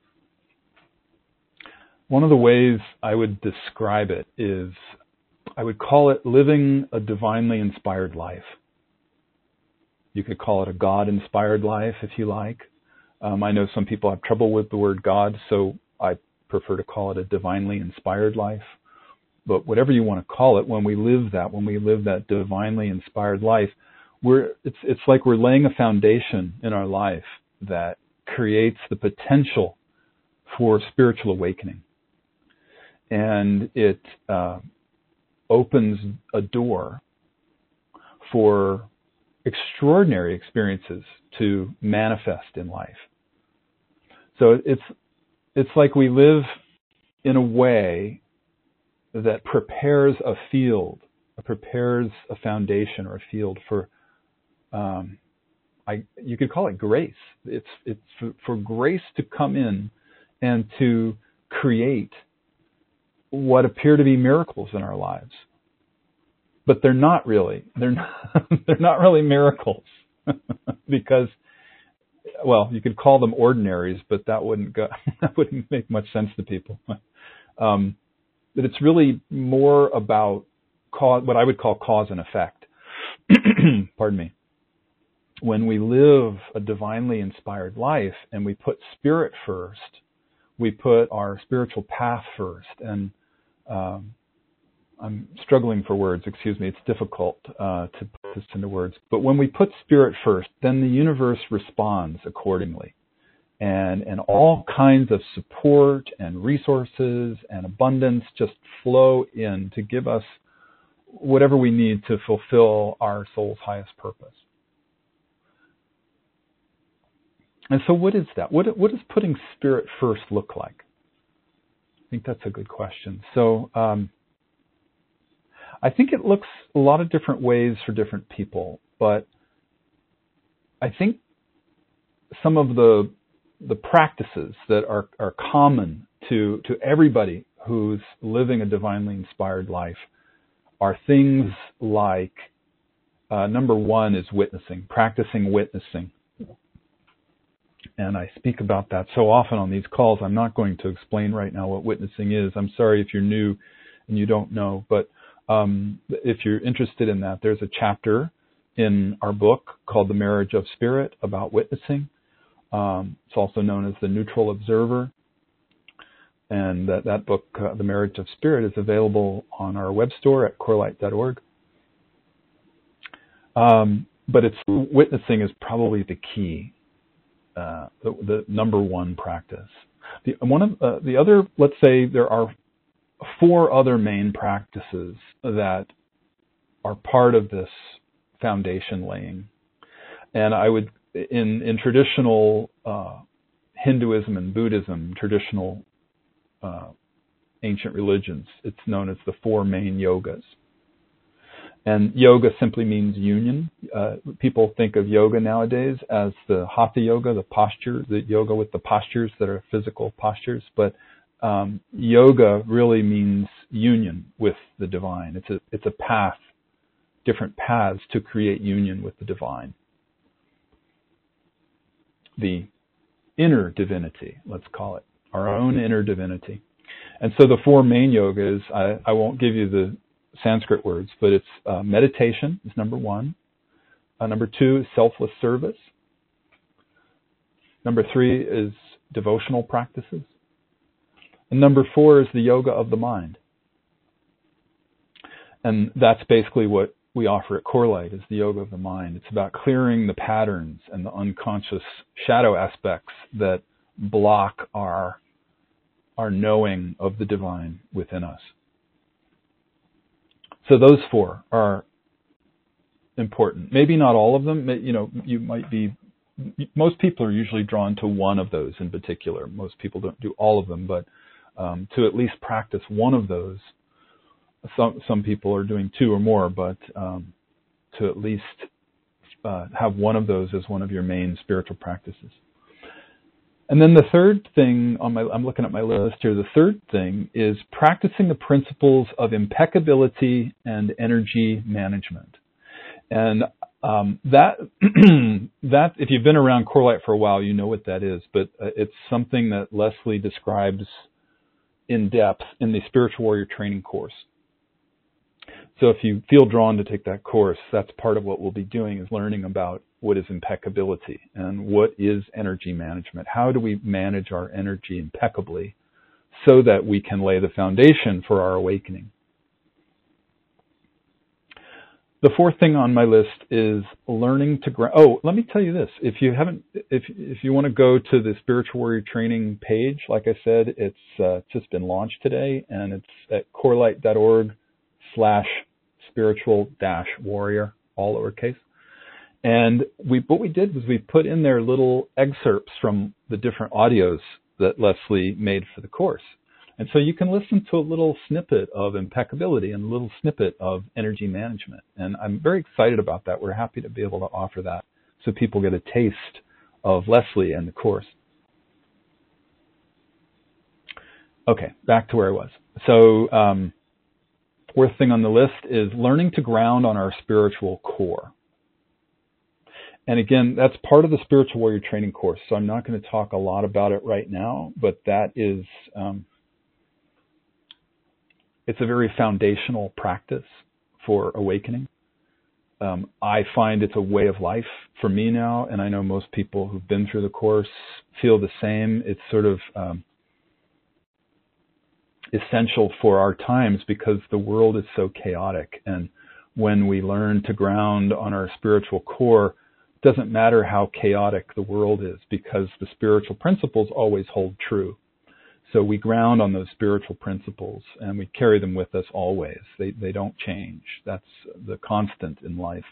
One of the ways I would describe it is, I would call it living a divinely inspired life. You could call it a God-inspired life if you like. Um, I know some people have trouble with the word God, so I prefer to call it a divinely inspired life. But whatever you want to call it, when we live that, when we live that divinely inspired life, we're it's it's like we're laying a foundation in our life that creates the potential for spiritual awakening. And it uh, opens a door for extraordinary experiences to manifest in life. So it's it's like we live in a way that prepares a field, prepares a foundation or a field for, um, I you could call it grace. It's it's for, for grace to come in and to create what appear to be miracles in our lives, but they're not really. They're not. They're not really miracles because, well, you could call them ordinaries, but that wouldn't go. That wouldn't make much sense to people. Um, but it's really more about cause, what I would call cause and effect. Pardon me. When we live a divinely inspired life and we put spirit first, we put our spiritual path first, and um, I'm struggling for words, excuse me, it's difficult uh, to put this into words. But when we put spirit first, then the universe responds accordingly. And, and all kinds of support and resources and abundance just flow in to give us whatever we need to fulfill our soul's highest purpose. And so what is that? What, what does putting spirit first look like? I think that's a good question. So um, I think it looks a lot of different ways for different people, but I think some of the the practices that are, are common to, to everybody who's living a divinely inspired life are things like, uh, number one is witnessing, practicing witnessing. And I speak about that so often on these calls. I'm not going to explain right now what witnessing is. I'm sorry if you're new and you don't know, but um, if you're interested in that, there's a chapter in our book called The Marriage of Spirit about witnessing. Um, it's also known as The Neutral Observer. And that, that book, uh, The Marriage of Spirit, is available on our web store at core light dot org. Um, but it's witnessing is probably the key. Uh, the, the number one practice. The one of uh, the other, let's say there are four other main practices that are part of this foundation laying, and I would, in in traditional uh, Hinduism and Buddhism, traditional uh, ancient religions, it's known as the four main yogas. And yoga simply means union. Uh, people think of yoga nowadays as the hatha yoga, the posture, the yoga with the postures that are physical postures. But um, yoga really means union with the divine. It's a it's a path, different paths to create union with the divine. The inner divinity, let's call it, our own inner divinity. And so the four main yogas, I, I won't give you the Sanskrit words, but it's uh, meditation is number one. Uh, number two is selfless service. Number three is devotional practices. And number four is the yoga of the mind. And that's basically what we offer at Corelight, is the yoga of the mind. It's about clearing the patterns and the unconscious shadow aspects that block our, our knowing of the divine within us. So those four are important. Maybe not all of them. You know, you might be, most people are usually drawn to one of those in particular. Most people don't do all of them, but um, to at least practice one of those. Some some people are doing two or more, but um, to at least uh, have one of those as one of your main spiritual practices. And then the third thing on my, I'm looking at my list here, the third thing is practicing the principles of impeccability and energy management. And um, that, that, if you've been around Corelight for a while, you know what that is, but uh, it's something that Leslie describes in depth in the Spiritual Warrior Training course. So if you feel drawn to take that course, that's part of what we'll be doing, is learning about what is impeccability and what is energy management. How do we manage our energy impeccably so that we can lay the foundation for our awakening? The fourth thing on my list is learning to ground. Oh, let me tell you this. If you haven't, if if you want to go to the Spiritual Warrior Training page, like I said, it's uh, just been launched today, and it's at corelight.org slash spiritual dash warrior, all lowercase. And we, what we did was we put in there little excerpts from the different audios that Leslie made for the course. And so you can listen to a little snippet of impeccability and a little snippet of energy management. And I'm very excited about that. We're happy to be able to offer that so people get a taste of Leslie and the course. Okay, back to where I was. So, um, fourth thing on the list is learning to ground on our spiritual core. And again, that's part of the Spiritual Warrior Training course. So I'm not going to talk a lot about it right now, but that is, um, it's a very foundational practice for awakening. Um, I find it's a way of life for me now, and I know most people who've been through the course feel the same. It's sort of um, essential for our times because the world is so chaotic. And when we learn to ground on our spiritual core, it doesn't matter how chaotic the world is because the spiritual principles always hold true. So we ground on those spiritual principles and we carry them with us always. They they don't change. That's the constant in life.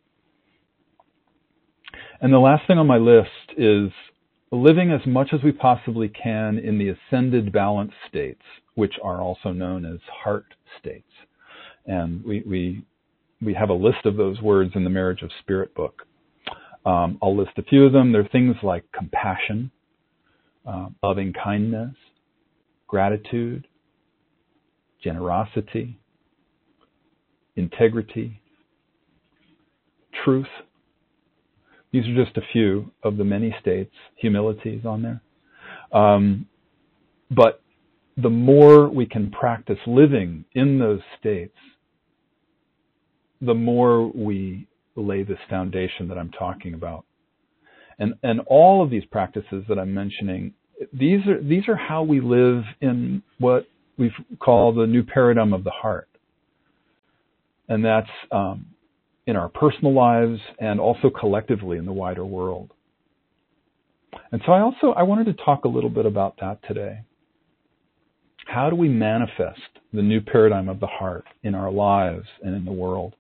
And the last thing on my list is living as much as we possibly can in the ascended balance states, which are also known as heart states. And we we we have a list of those words in the Marriage of Spirit book. Um, I'll list a few of them. They're things like compassion, uh, loving kindness, gratitude, generosity, integrity, truth. These are just a few of the many states. Humility is on there. Um, but the more we can practice living in those states, the more we lay this foundation that I'm talking about. And and all of these practices that I'm mentioning, these are these are how we live in what we call the new paradigm of the heart. And that's um, in our personal lives and also collectively in the wider world. And so I also, I wanted to talk a little bit about that today. How do we manifest the new paradigm of the heart in our lives and in the world?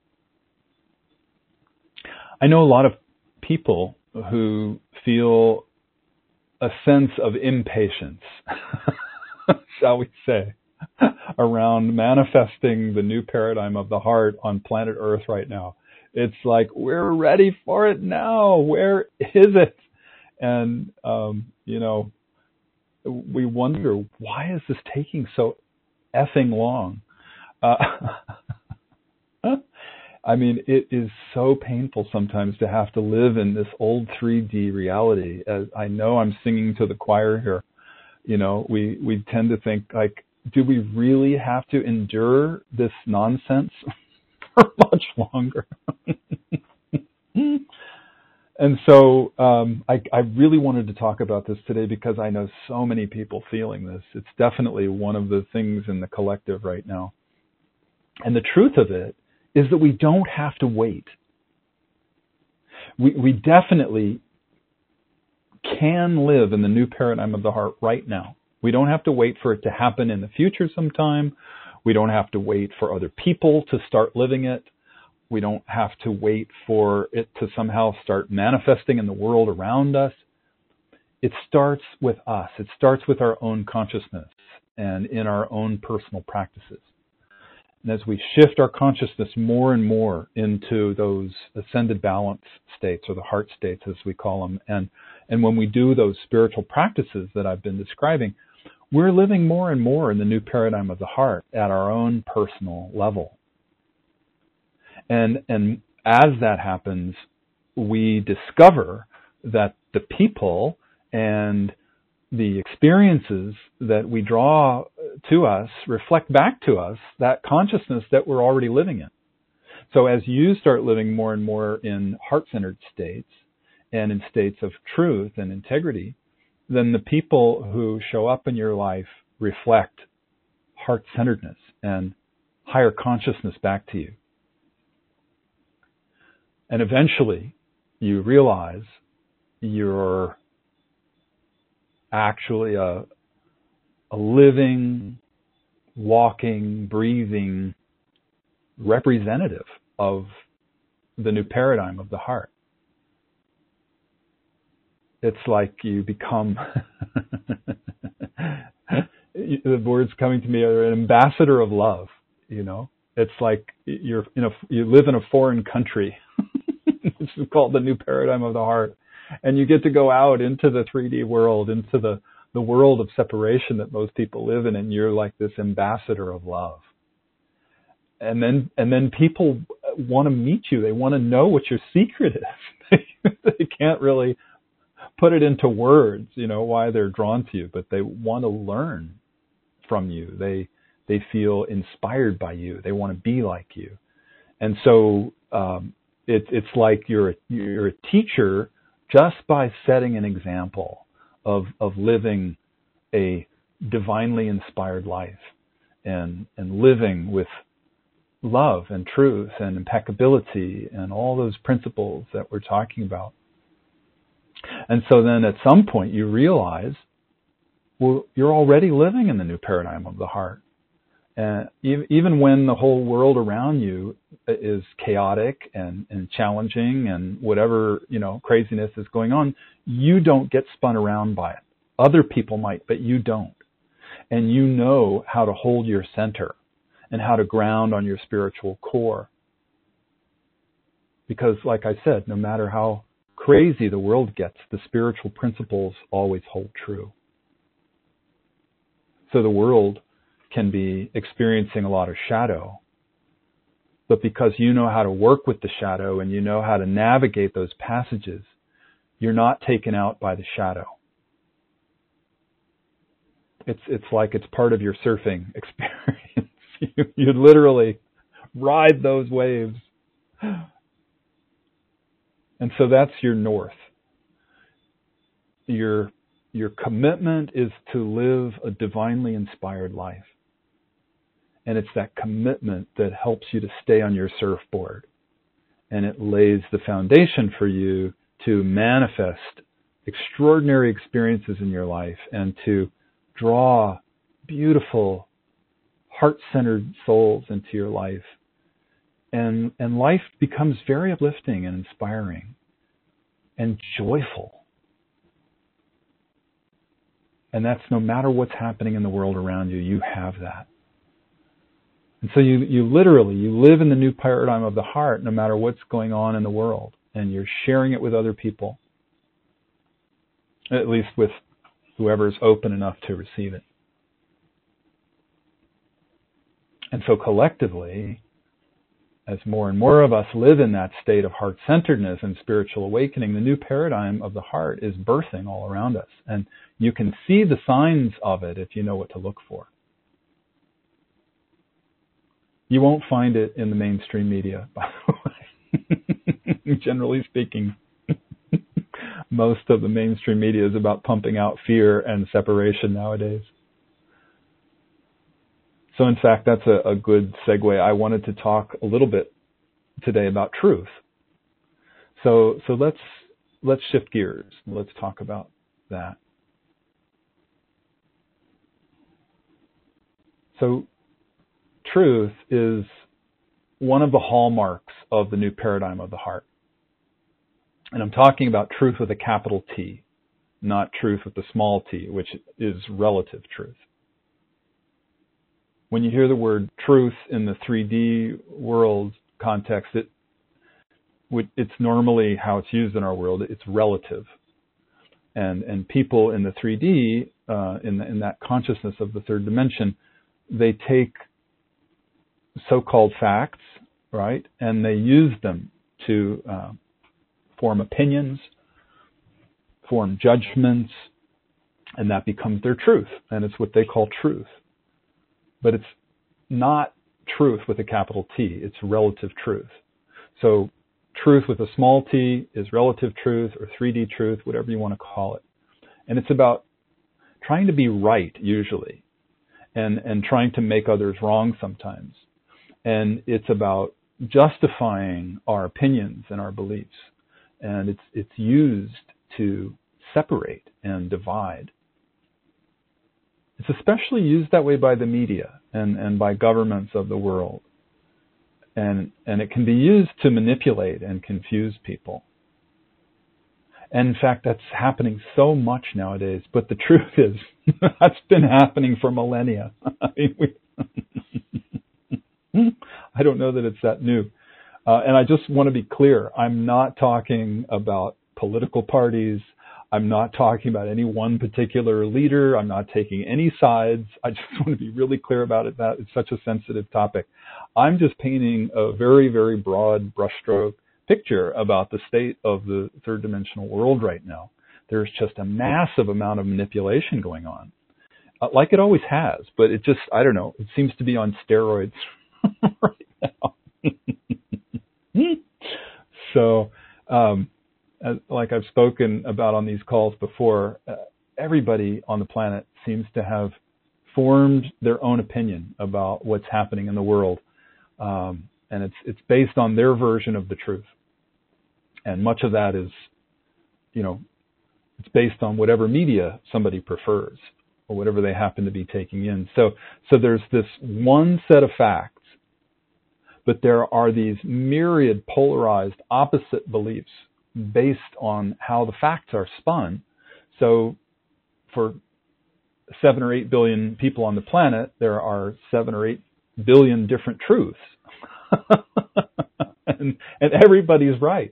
I know a lot of people who feel a sense of impatience, shall we say, around manifesting the new paradigm of the heart on planet Earth right now. It's like, we're ready for it now. Where is it? And, um, you know, we wonder, why is this taking so effing long? Uh, I mean, it is so painful sometimes to have to live in this old three D reality. As I know I'm singing to the choir here. You know, we, we tend to think, like, do we really have to endure this nonsense for much longer? And so um, I, I really wanted to talk about this today because I know so many people feeling this. It's definitely one of the things in the collective right now. And the truth of it is that we don't have to wait. We, we definitely can live in the new paradigm of the heart right now. We don't have to wait for it to happen in the future sometime. We don't have to wait for other people to start living it. We don't have to wait for it to somehow start manifesting in the world around us. It starts with us. It starts with our own consciousness and in our own personal practices. And as we shift our consciousness more and more into those ascended balance states, or the heart states as we call them, and, and when we do those spiritual practices that I've been describing, we're living more and more in the new paradigm of the heart at our own personal level. And and as that happens, we discover that the people and the experiences that we draw to us reflect back to us that consciousness that we're already living in. So as you start living more and more in heart-centered states and in states of truth and integrity, then the people who show up in your life reflect heart-centeredness and higher consciousness back to you. And eventually, you realize you're actually a, a living, walking, breathing representative of the new paradigm of the heart. It's like you become, the words coming to me are an ambassador of love, you know. It's like you're in a, you live in a foreign country. This is called the new paradigm of the heart. And you get to go out into the three D world, into the, the world of separation that most people live in, and you're like this ambassador of love. And then and then people want to meet you. They want to know what your secret is. They can't really put it into words, you know, why they're drawn to you, but they want to learn from you. They they feel inspired by you. They want to be like you. And so um, it, it's like you're a, you're a teacher just by setting an example of of living a divinely inspired life and and living with love and truth and impeccability and all those principles that we're talking about. And so then at some point you realize, well, you're already living in the new paradigm of the heart. And even when the whole world around you is chaotic and, and challenging and whatever, you know, craziness is going on, you don't get spun around by it. Other people might, but you don't. And you know how to hold your center and how to ground on your spiritual core. Because like I said, no matter how crazy the world gets, the spiritual principles always hold true. So the world can be experiencing a lot of shadow, but because you know how to work with the shadow and you know how to navigate those passages, you're not taken out by the shadow. It's it's like it's part of your surfing experience. you, you literally ride those waves. And so that's your north. Your your commitment is to live a divinely inspired life. And it's that commitment that helps you to stay on your surfboard. And it lays the foundation for you to manifest extraordinary experiences in your life and to draw beautiful, heart-centered souls into your life. And, and life becomes very uplifting and inspiring and joyful. And that's no matter what's happening in the world around you, you have that. And so you, you literally, you live in the new paradigm of the heart no matter what's going on in the world. And you're sharing it with other people. At least with whoever's open enough to receive it. And so collectively, as more and more of us live in that state of heart-centeredness and spiritual awakening, the new paradigm of the heart is birthing all around us. And you can see the signs of it if you know what to look for. You won't find it in the mainstream media, by the way, generally speaking. most of the mainstream media is about pumping out fear and separation nowadays. So in fact, that's a, a good segue. I wanted to talk a little bit today about truth. So so let's let's shift gears. Let's talk about that. So truth is one of the hallmarks of the new paradigm of the heart. And I'm talking about truth with a capital T, not truth with a small t, which is relative truth. When you hear the word truth in the three D world context, it, it's normally how it's used in our world. It's relative. And, and people in the three D, uh, in, the, in that consciousness of the third dimension, they take so-called facts, right, and they use them to uh, form opinions, form judgments, and that becomes their truth. And it's what they call truth. But it's not truth with a capital T. It's relative truth. So truth with a small t is relative truth or three D truth, whatever you want to call it. And it's about trying to be right, usually, and, and trying to make others wrong sometimes. And it's about justifying our opinions and our beliefs. And it's it's used to separate and divide. It's especially used that way by the media and, and by governments of the world. And, and it can be used to manipulate and confuse people. And in fact, that's happening so much nowadays. But the truth is, that's been happening for millennia. I mean, we, I don't know that it's that new. Uh, and I just want to be clear. I'm not talking about political parties. I'm not talking about any one particular leader. I'm not taking any sides. I just want to be really clear about it. That it's such a sensitive topic. I'm just painting a very, very broad brushstroke picture about the state of the third dimensional world right now. There's just a massive amount of manipulation going on, uh, like it always has. But it just, I don't know, it seems to be on steroids right now. So, um, As, like I've spoken about on these calls before, uh, everybody on the planet seems to have formed their own opinion about what's happening in the world. Um, and it's it's based on their version of the truth. And much of that is, you know, it's based on whatever media somebody prefers or whatever they happen to be taking in. So, so there's this one set of facts, but there are these myriad polarized opposite beliefs based on how the facts are spun. So for seven or eight billion people on the planet, there are seven or eight billion different truths. and, and everybody's right.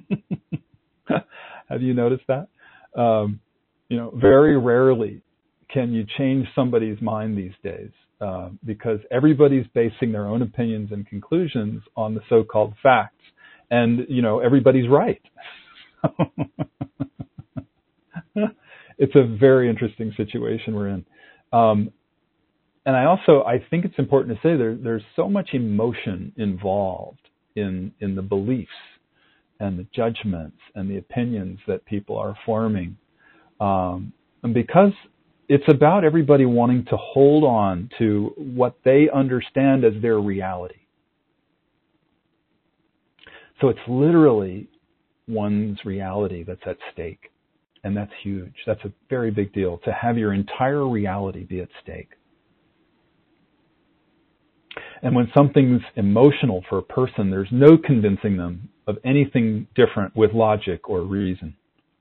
Have you noticed that? Um, you know, very rarely can you change somebody's mind these days uh, because everybody's basing their own opinions and conclusions on the so-called facts. And, you know, everybody's right. It's a very interesting situation we're in. Um, and I also, I think it's important to say there, there's so much emotion involved in, in the beliefs and the judgments and the opinions that people are forming. Um, and because it's about everybody wanting to hold on to what they understand as their reality. So it's literally one's reality that's at stake. And that's huge. That's a very big deal, to have your entire reality be at stake. And when something's emotional for a person, there's no convincing them of anything different with logic or reason.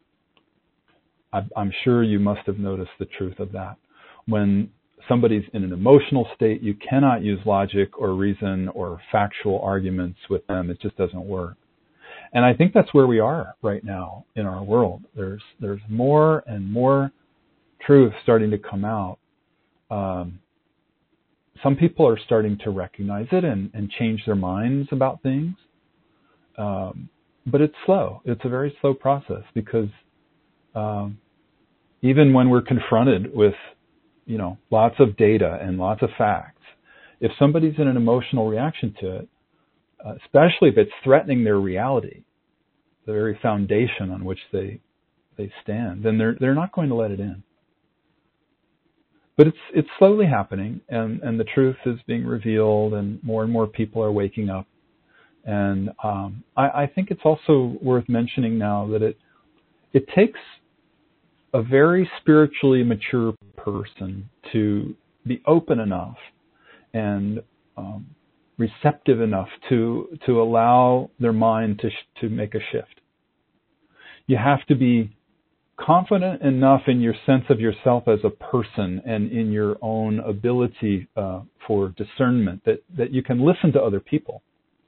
I'm sure you must have noticed the truth of that. When somebody's in an emotional state, you cannot use logic or reason or factual arguments with them. It just doesn't work. And I think that's where we are right now in our world. There's there's more and more truth starting to come out. Um, some people are starting to recognize it and, and change their minds about things. Um, but it's slow. It's a very slow process because um, even when we're confronted with, you know, lots of data and lots of facts, if somebody's in an emotional reaction to it, uh, especially if it's threatening their reality, the very foundation on which they they stand, then they're they're not going to let it in. But it's it's slowly happening, and, and the truth is being revealed, and more and more people are waking up. And um, I, I think it's also worth mentioning now that it it takes a very spiritually mature person to be open enough and um, receptive enough to to allow their mind to sh- to make a shift. You have to be confident enough in your sense of yourself as a person and in your own ability uh, for discernment that, that you can listen to other people.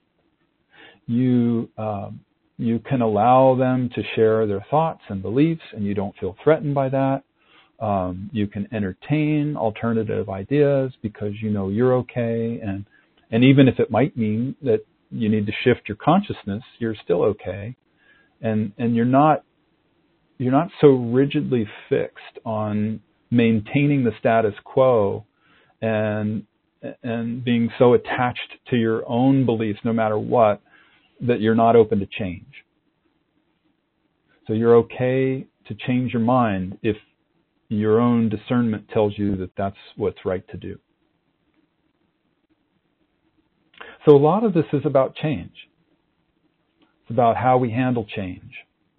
You um, you can allow them to share their thoughts and beliefs, and you don't feel threatened by that. Um, you can entertain alternative ideas because you know you're okay, and and even if it might mean that you need to shift your consciousness, you're still okay, and and you're not you're not so rigidly fixed on maintaining the status quo and and being so attached to your own beliefs no matter what that you're not open to change. So you're okay to change your mind if your own discernment tells you that that's what's right to do. So a lot of this is about change. It's about how we handle change.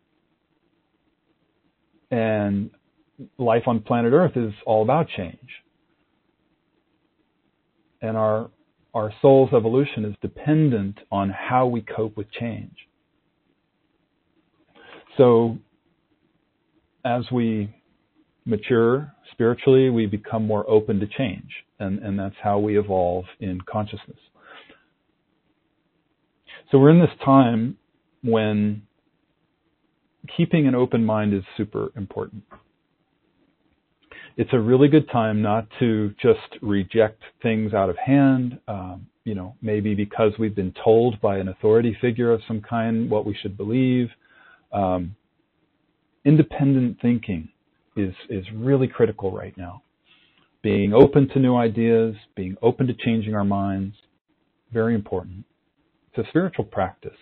And life on planet Earth is all about change. And our our soul's evolution is dependent on how we cope with change. So as we mature spiritually, we become more open to change. And, and that's how we evolve in consciousness. So we're in this time when keeping an open mind is super important. It's a really good time not to just reject things out of hand, um, you know, maybe because we've been told by an authority figure of some kind what we should believe. Um, independent thinking is, is really critical right now. Being open to new ideas, being open to changing our minds, very important. It's a spiritual practice.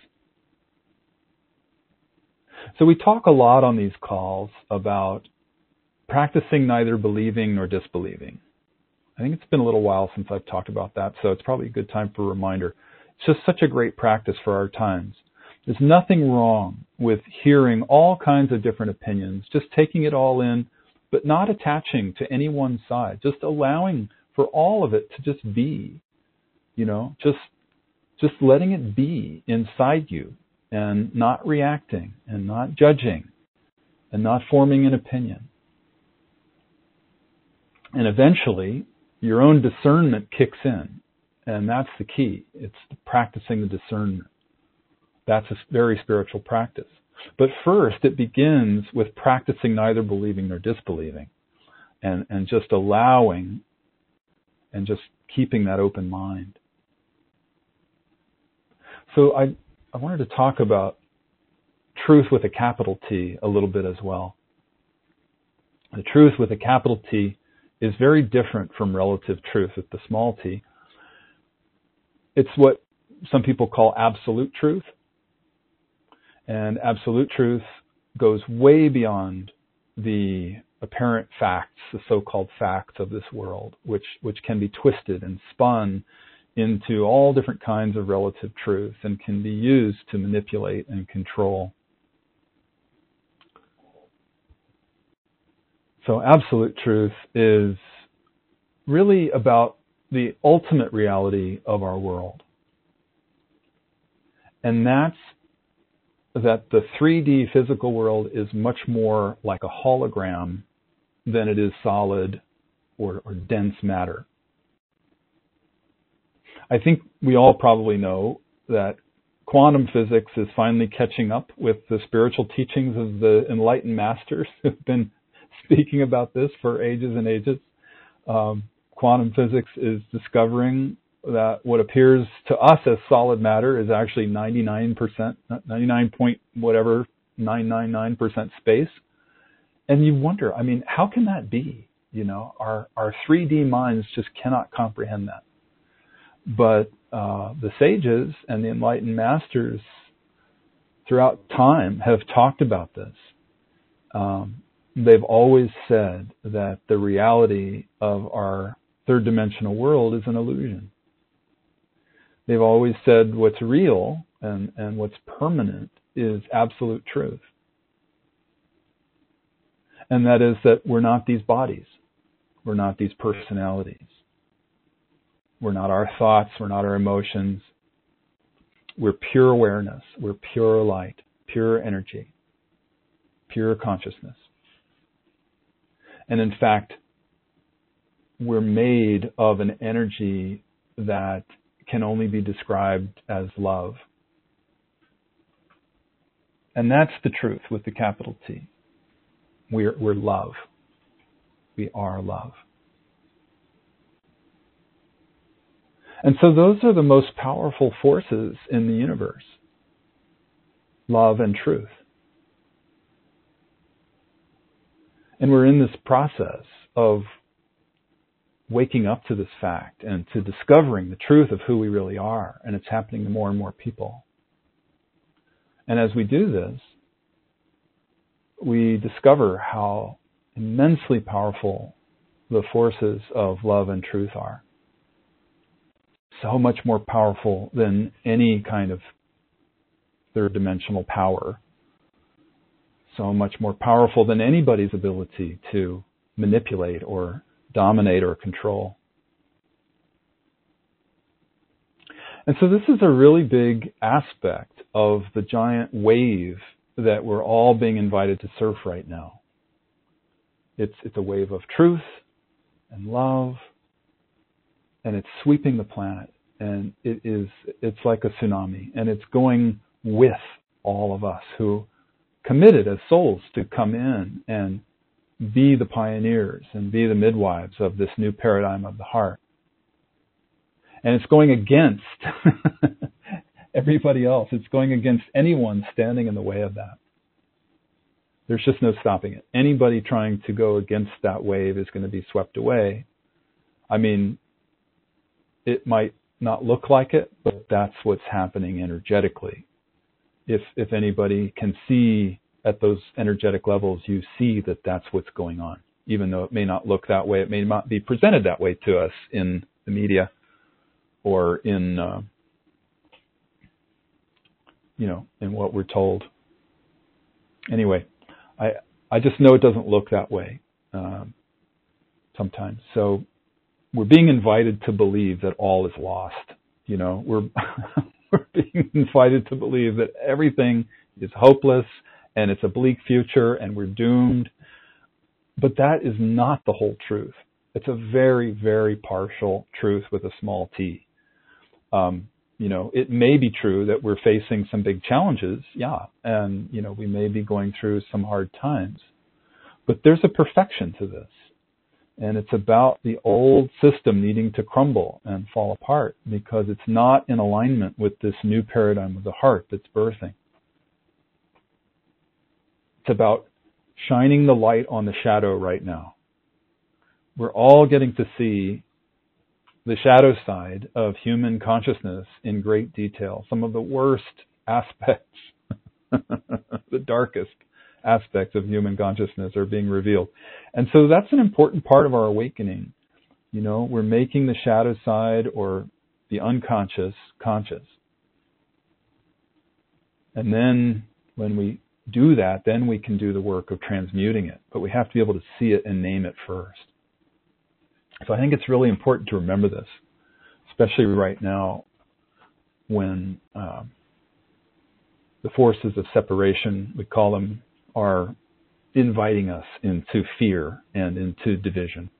So we talk a lot on these calls about practicing neither believing nor disbelieving. I think it's been a little while since I've talked about that, so it's probably a good time for a reminder. It's just such a great practice for our times. There's nothing wrong with hearing all kinds of different opinions, just taking it all in, but not attaching to any one side, just allowing for all of it to just be, you know, just just letting it be inside you and not reacting and not judging and not forming an opinion. And eventually, your own discernment kicks in, and that's the key. It's practicing the discernment. That's a very spiritual practice. But first, it begins with practicing neither believing nor disbelieving, and, and just allowing and just keeping that open mind. So I, I wanted to talk about truth with a capital T a little bit as well. The truth with a capital T is very different from relative truth with the small t. It's what some people call absolute truth. And absolute truth goes way beyond the apparent facts, the so-called facts of this world, which, which can be twisted and spun into all different kinds of relative truth and can be used to manipulate and control. So absolute truth is really about the ultimate reality of our world. And that's that the three D physical world is much more like a hologram than it is solid or, or dense matter. I think we all probably know that quantum physics is finally catching up with the spiritual teachings of the enlightened masters who've been speaking about this for ages and ages. Um, quantum physics is discovering that what appears to us as solid matter is actually ninety-nine percent, ninety-nine point whatever, nine hundred ninety-nine percent space. And you wonder, I mean, how can that be? You know, our, our three D minds just cannot comprehend that. But uh, the sages and the enlightened masters throughout time have talked about this. um, they've always said that the reality of our third dimensional world is an illusion. They've always said what's real and, and what's permanent is absolute truth. And that is that we're not these bodies. We're not these personalities. We're not our thoughts. We're not our emotions. We're pure awareness. We're pure light, pure energy, pure consciousness. And in fact, we're made of an energy that can only be described as love. And that's the truth with the capital T. We're, we're love. We are love. And so those are the most powerful forces in the universe. Love and truth. And we're in this process of waking up to this fact and to discovering the truth of who we really are. And it's happening to more and more people. And as we do this, we discover how immensely powerful the forces of love and truth are. So much more powerful than any kind of third dimensional power. So much more powerful than anybody's ability to manipulate or dominate or control. And so this is a really big aspect of the giant wave that we're all being invited to surf right now. It's, it's a wave of truth and love, and it's sweeping the planet. And it is, it's like a tsunami, and it's going with all of us who committed as souls to come in and be the pioneers and be the midwives of this new paradigm of the heart. And it's going against everybody else. It's going against anyone standing in the way of that. There's just no stopping it. Anybody trying to go against that wave is going to be swept away. I mean, it might not look like it, but that's what's happening energetically. If if anybody can see at those energetic levels, you see that that's what's going on. Even though it may not look that way, it may not be presented that way to us in the media or in, uh, you know, in what we're told. Anyway, I I just know it doesn't look that way um, sometimes. So we're being invited to believe that all is lost. You know, we're we're being invited to believe that everything is hopeless and it's a bleak future and we're doomed. But that is not the whole truth. It's a very, very partial truth with a small t. Um, you know, it may be true that we're facing some big challenges, yeah, and, you know, we may be going through some hard times. But there's a perfection to this. And it's about the old system needing to crumble and fall apart because it's not in alignment with this new paradigm of the heart that's birthing. It's about shining the light on the shadow right now. We're all getting to see the shadow side of human consciousness in great detail. Some of the worst aspects, the darkest aspects of human consciousness are being revealed. And so that's an important part of our awakening. You know, we're making the shadow side or the unconscious conscious. And then when we do that, then we can do the work of transmuting it. But we have to be able to see it and name it first. So I think it's really important to remember this, especially right now when uh, the forces of separation, we call them, are inviting us into fear and into division.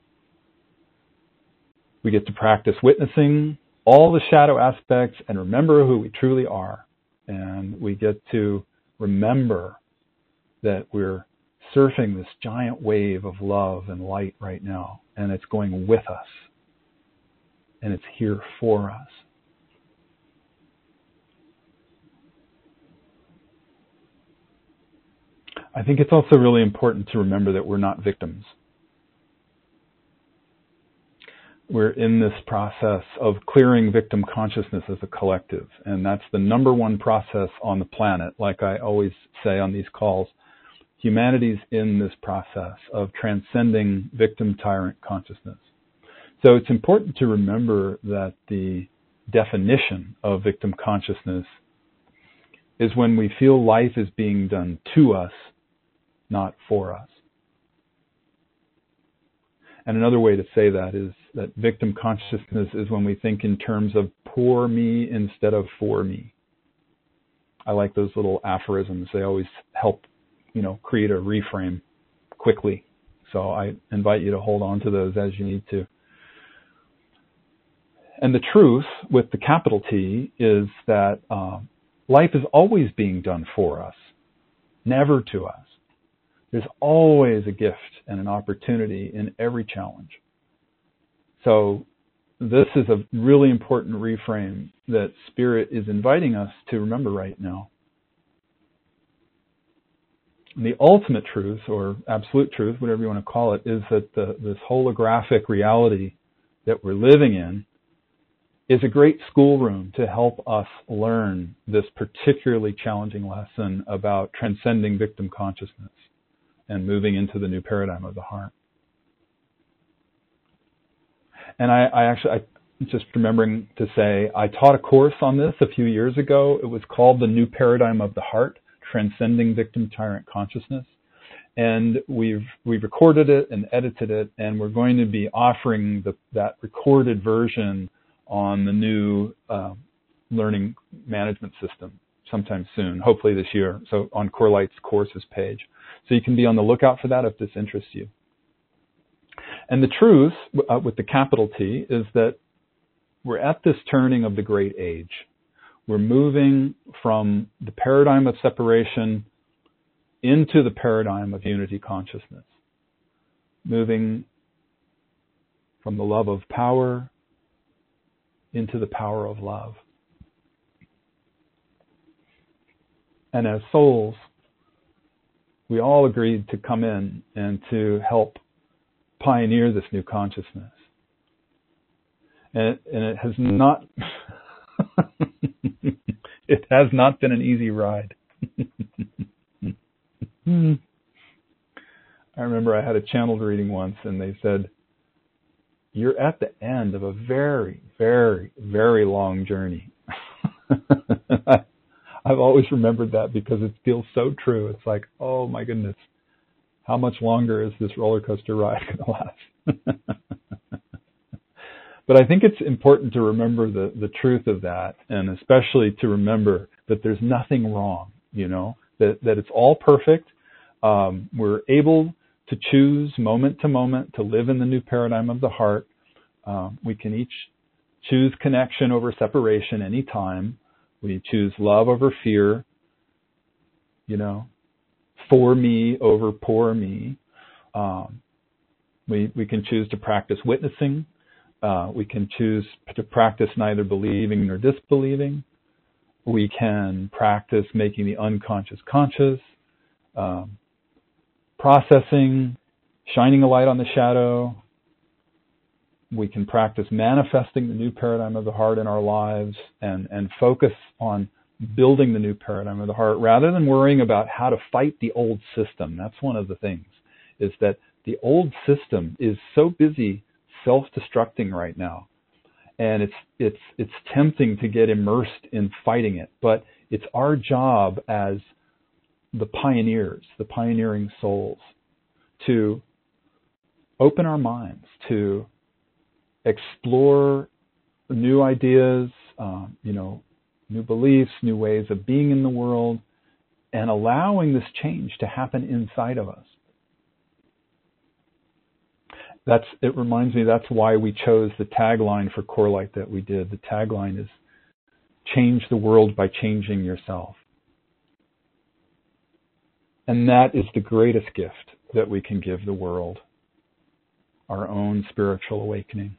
We get to practice witnessing all the shadow aspects and remember who we truly are. And we get to remember that we're surfing this giant wave of love and light right now, and it's going with us, and it's here for us. I think it's also really important to remember that we're not victims. We're in this process of clearing victim consciousness as a collective, and that's the number one process on the planet. Like I always say on these calls, humanity's in this process of transcending victim-tyrant consciousness. So it's important to remember that the definition of victim consciousness is when we feel life is being done to us, not for us. And another way to say that is that victim consciousness is when we think in terms of poor me instead of for me. I like those little aphorisms. They always help, you know, create a reframe quickly. So I invite you to hold on to those as you need to. And the truth with the capital T is that uh, life is always being done for us, never to us. There's always a gift and an opportunity in every challenge. So this is a really important reframe that Spirit is inviting us to remember right now. And the ultimate truth, or absolute truth, whatever you want to call it, is that the, this holographic reality that we're living in is a great schoolroom to help us learn this particularly challenging lesson about transcending victim consciousness and moving into the new paradigm of the heart. And I, I actually, I just remembering to say, I taught a course on this a few years ago. It was called The New Paradigm of the Heart, Transcending Victim Tyrant Consciousness. And we've we've recorded it and edited it, and we're going to be offering the, that recorded version on the new uh, learning management system sometime soon, hopefully this year, so on CoreLight's courses page. So you can be on the lookout for that if this interests you. And the truth uh, with the capital T is that we're at this turning of the great age. We're moving from the paradigm of separation into the paradigm of unity consciousness, moving from the love of power into the power of love. And as souls, we all agreed to come in and to help pioneer this new consciousness. And it, and it has not it has not been an easy ride. I remember I had a channeled reading once, and they said, "You're at the end of a very, very, very long journey." I've always remembered that because it feels so true. It's like, oh my goodness, how much longer is this roller coaster ride going to last? But I think it's important to remember the, the truth of that, and especially to remember that there's nothing wrong, you know, that, that it's all perfect. Um, we're able to choose moment to moment to live in the new paradigm of the heart. Um, we can each choose connection over separation anytime. We choose love over fear, you know, for me over poor me. Um, we, we can choose to practice witnessing. Uh, we can choose to practice neither believing nor disbelieving. We can practice making the unconscious conscious, um, processing, shining a light on the shadow. We can practice manifesting the new paradigm of the heart in our lives and, and focus on building the new paradigm of the heart rather than worrying about how to fight the old system. That's one of the things, is that the old system is so busy self-destructing right now. And it's it's it's tempting to get immersed in fighting it. But it's our job as the pioneers, the pioneering souls, to open our minds, to explore new ideas, um, you know, new beliefs, new ways of being in the world, and allowing this change to happen inside of us. That's, it reminds me, that's why we chose the tagline for CoreLight that we did. The tagline is, change the world by changing yourself. And that is the greatest gift that we can give the world, our own spiritual awakening.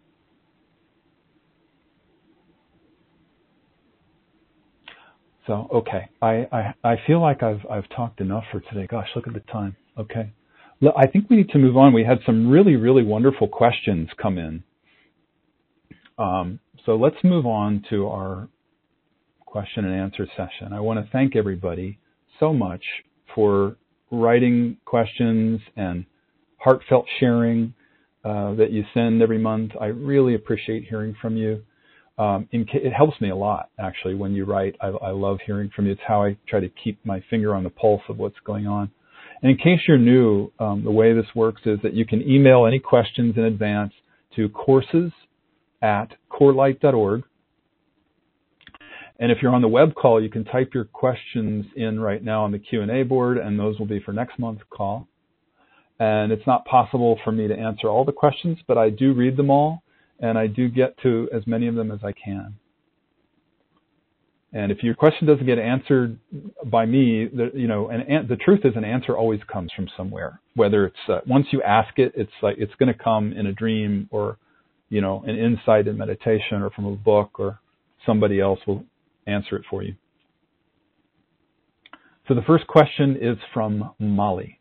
So, okay, I, I, I feel like I've, I've talked enough for today. Gosh, look at the time. Okay. I think we need to move on. We had some really, really wonderful questions come in. Um, so let's move on to our question and answer session. I want to thank everybody so much for writing questions and heartfelt sharing uh, that you send every month. I really appreciate hearing from you. Um, in ca- it helps me a lot, actually, when you write. I, I love hearing from you. It's how I try to keep my finger on the pulse of what's going on. And in case you're new, um, the way this works is that you can email any questions in advance to courses at corelight dot org. And if you're on the web call, you can type your questions in right now on the Q and A board, and those will be for next month's call. And it's not possible for me to answer all the questions, but I do read them all, and I do get to as many of them as I can. And if your question doesn't get answered by me, the, you know, and, and the truth is, an answer always comes from somewhere. Whether it's uh, once you ask it, it's like it's going to come in a dream, or, you know, an insight in meditation, or from a book, or somebody else will answer it for you. So the first question is from Molly.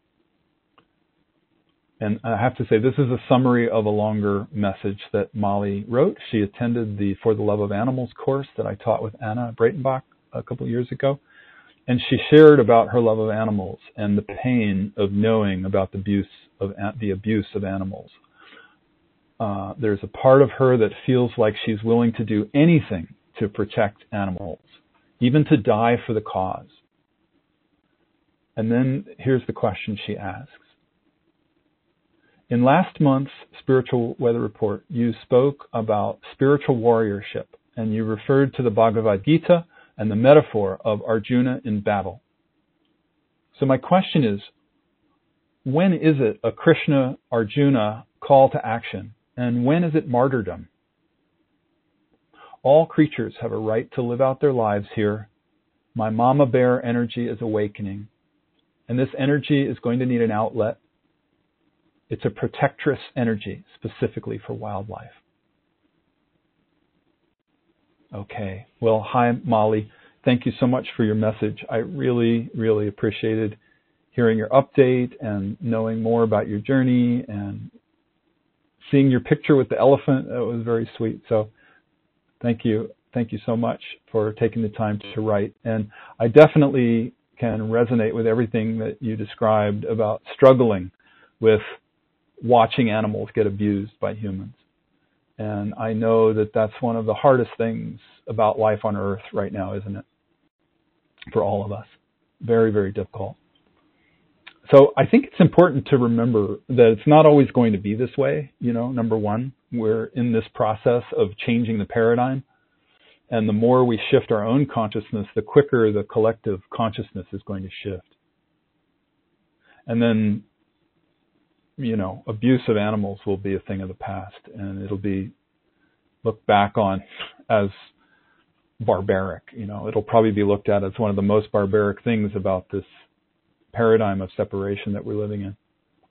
And I have to say, this is a summary of a longer message that Molly wrote. She attended the For the Love of Animals course that I taught with Anna Breitenbach a couple of years ago. And she shared about her love of animals and the pain of knowing about the abuse of, the abuse of animals. Uh, there's a part of her that feels like she's willing to do anything to protect animals, even to die for the cause. And then here's the question she asks. In last month's Spiritual Weather Report, you spoke about spiritual warriorship, and you referred to the Bhagavad Gita and the metaphor of Arjuna in battle. So my question is, when is it a Krishna-Arjuna call to action, and when is it martyrdom? All creatures have a right to live out their lives here. My mama bear energy is awakening, and this energy is going to need an outlet. It's a protectress energy, specifically for wildlife. Okay. Well, hi, Molly. Thank you so much for your message. I really, really appreciated hearing your update and knowing more about your journey and seeing your picture with the elephant. It was very sweet. So thank you. Thank you so much for taking the time to write. And I definitely can resonate with everything that you described about struggling with watching animals get abused by humans. And I know that that's one of the hardest things about life on Earth right now, isn't it? For all of us. Very, very difficult. So I think it's important to remember that it's not always going to be this way. You know, number one, we're in this process of changing the paradigm. And the more we shift our own consciousness, the quicker the collective consciousness is going to shift. And then, you know, abuse of animals will be a thing of the past, and it'll be looked back on as barbaric. You know, it'll probably be looked at as one of the most barbaric things about this paradigm of separation that we're living in.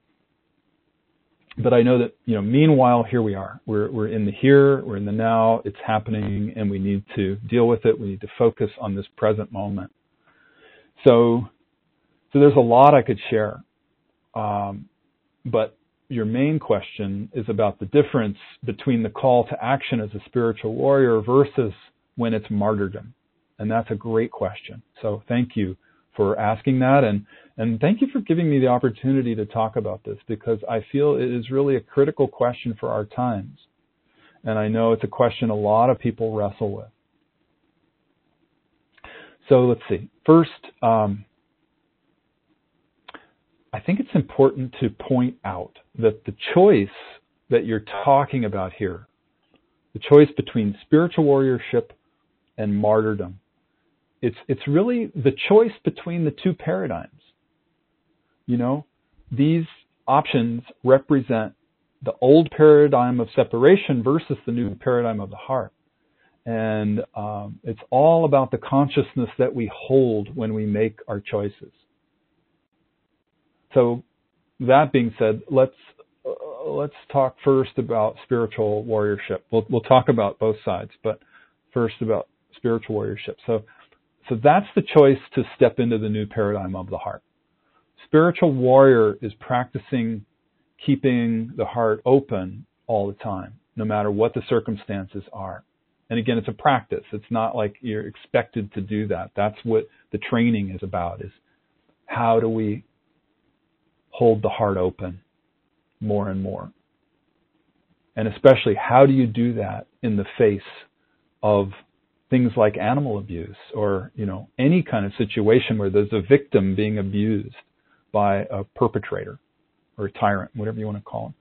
But I know that, you know, meanwhile, here we are. We're we're in the here, we're in the now, it's happening, and we need to deal with it. We need to focus on this present moment. So, so there's a lot I could share. Um, But your main question is about the difference between the call to action as a spiritual warrior versus when it's martyrdom. And that's a great question. So thank you for asking that. And, and thank you for giving me the opportunity to talk about this, because I feel it is really a critical question for our times. And I know it's a question a lot of people wrestle with. So let's see. First, um, I think it's important to point out that the choice that you're talking about here, the choice between spiritual warriorship and martyrdom, it's it's really the choice between the two paradigms. You know, these options represent the old paradigm of separation versus the new paradigm of the heart. And um, it's all about the consciousness that we hold when we make our choices. So that being said, let's uh, let's talk first about spiritual warriorship. We'll we'll talk about both sides, but first about spiritual warriorship. So so that's the choice to step into the new paradigm of the heart. Spiritual warrior is practicing keeping the heart open all the time, no matter what the circumstances are. And again, it's a practice. It's not like you're expected to do that. That's what the training is about, is how do we hold the heart open more and more. And especially, how do you do that in the face of things like animal abuse or, you know, any kind of situation where there's a victim being abused by a perpetrator or a tyrant, whatever you want to call him.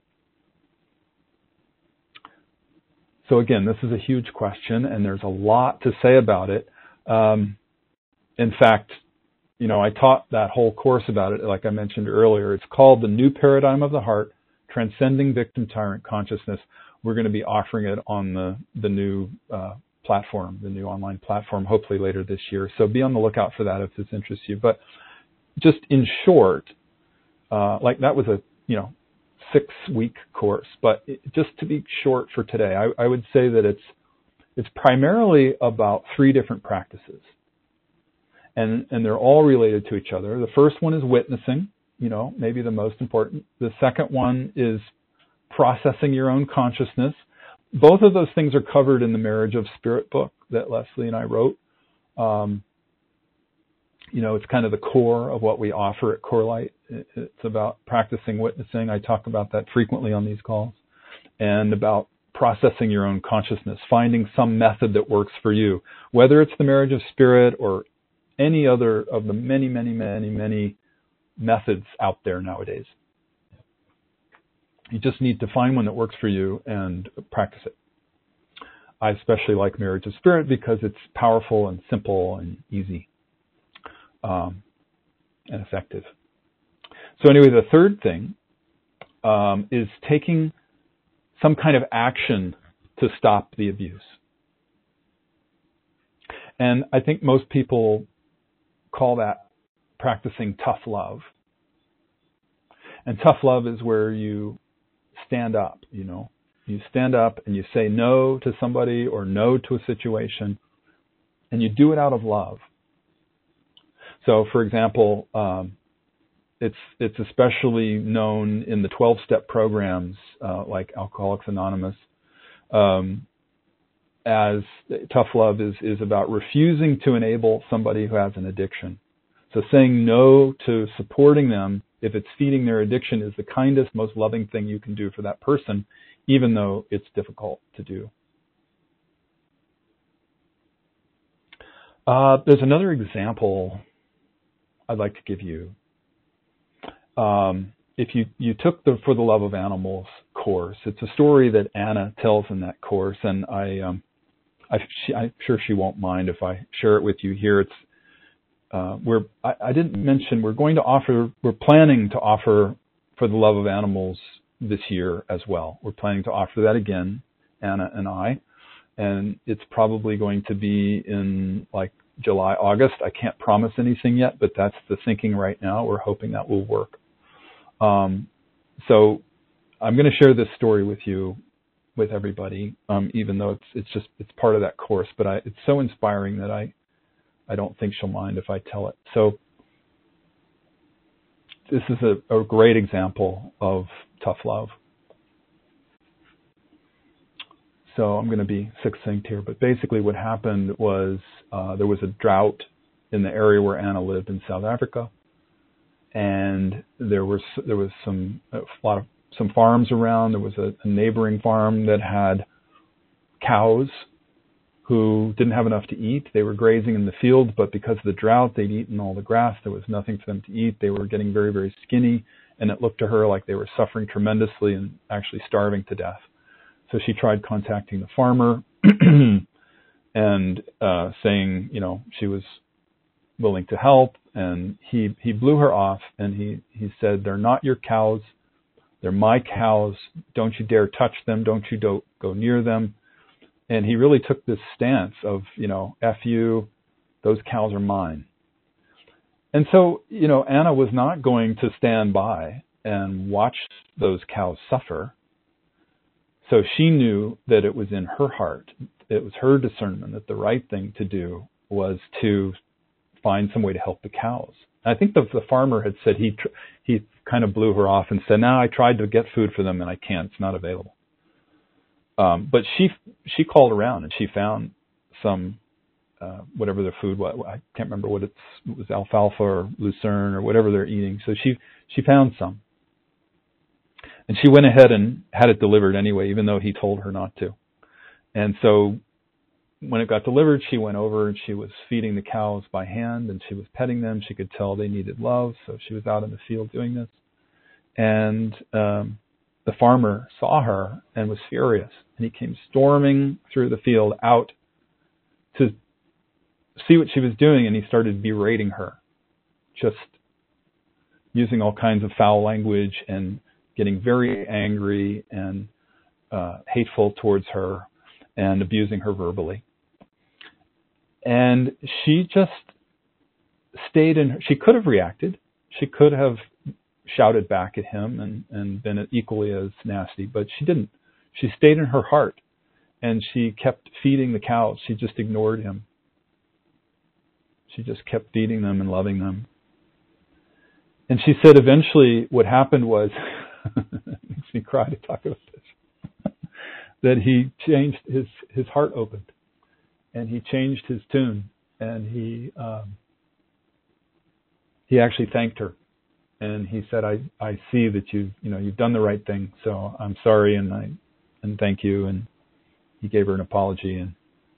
So again, this is a huge question, and there's a lot to say about it. Um, in fact, you know, I taught that whole course about it, like I mentioned earlier. It's called The New Paradigm of the Heart, Transcending Victim-Tyrant Consciousness. We're going to be offering it on the, the new uh, platform, the new online platform, hopefully later this year. So be on the lookout for that if this interests you. But just in short, uh, like that was a, you know, six-week course. But it, just to be short for today, I, I would say that it's it's primarily about three different practices. And, and they're all related to each other. The first one is witnessing, you know, maybe the most important. The second one is processing your own consciousness. Both of those things are covered in the Marriage of Spirit book that Leslie and I wrote. Um, you know, it's kind of the core of what we offer at CoreLight. It's about practicing witnessing. I talk about that frequently on these calls. And about processing your own consciousness, finding some method that works for you, whether it's the Marriage of Spirit or any other of the many, many, many, many methods out there nowadays. You just need to find one that works for you and practice it. I especially like Marriage of Spirit because it's powerful and simple and easy um, and effective. So anyway, the third thing um, is taking some kind of action to stop the abuse. And I think most people call that practicing tough love. And tough love is where you stand up, you know. You stand up and you say no to somebody or no to a situation, and you do it out of love. So, for example, um, it's it's especially known in the twelve-step programs uh, like Alcoholics Anonymous, um, as tough love is, is about refusing to enable somebody who has an addiction. So saying no to supporting them if it's feeding their addiction is the kindest, most loving thing you can do for that person, even though it's difficult to do. Uh, there's another example I'd like to give you. Um, if you, you took the For the Love of Animals course, it's a story that Anna tells in that course, and I, um, I, she, I'm sure she won't mind if I share it with you here. It's uh, we're I, I didn't mention we're going to offer we're planning to offer For the Love of Animals this year as well. We're planning to offer that again, Anna and I, and it's probably going to be in like July, August. I can't promise anything yet, but that's the thinking right now. We're hoping that will work. Um, so I'm going to share this story with you, with everybody, um, even though it's it's just it's part of that course. But I, it's so inspiring that I I don't think she'll mind if I tell it. So this is a, a great example of tough love. So I'm going to be succinct here, but basically what happened was uh, there was a drought in the area where Anna lived in South Africa, and there was there was some a lot of some farms around. There was a, a neighboring farm that had cows who didn't have enough to eat. They were grazing in the field, but because of the drought, they'd eaten all the grass. There was nothing for them to eat. They were getting very, very skinny, and it looked to her like they were suffering tremendously and actually starving to death. So she tried contacting the farmer and uh, saying, you know, she was willing to help, and he he blew her off, and he, he said, "They're not your cows. They're my cows. Don't you dare touch them. Don't you do, go near them." And he really took this stance of, you know, F you, those cows are mine. And so, you know, Anna was not going to stand by and watch those cows suffer. So she knew that it was in her heart, it was her discernment that the right thing to do was to find some way to help the cows. I think the, the farmer had said he tr- he kind of blew her off and said, "No, I tried to get food for them and I can't. It's not available." Um, but she she called around and she found some uh, whatever their food was. I can't remember what it's, it was, alfalfa or lucerne or whatever they're eating. So she she found some And she went ahead and had it delivered anyway, even though he told her not to. And so when it got delivered, she went over and she was feeding the cows by hand and she was petting them. She could tell they needed love, so she was out in the field doing this. And um, the farmer saw her and was furious. And he came storming through the field out to see what she was doing, and he started berating her, just using all kinds of foul language and getting very angry and uh, hateful towards her and abusing her verbally. And she just stayed in her, she could have reacted. She could have shouted back at him and, and been equally as nasty, but she didn't. She stayed in her heart, and she kept feeding the cows. She just ignored him. She just kept feeding them and loving them. And she said eventually what happened was, it makes me cry to talk about this, that he changed, his, his heart opened, and he changed his tune, and he um, he actually thanked her. And he said, I, I see that you've, you know, you've done the right thing, so I'm sorry, and I and thank you. And he gave her an apology, and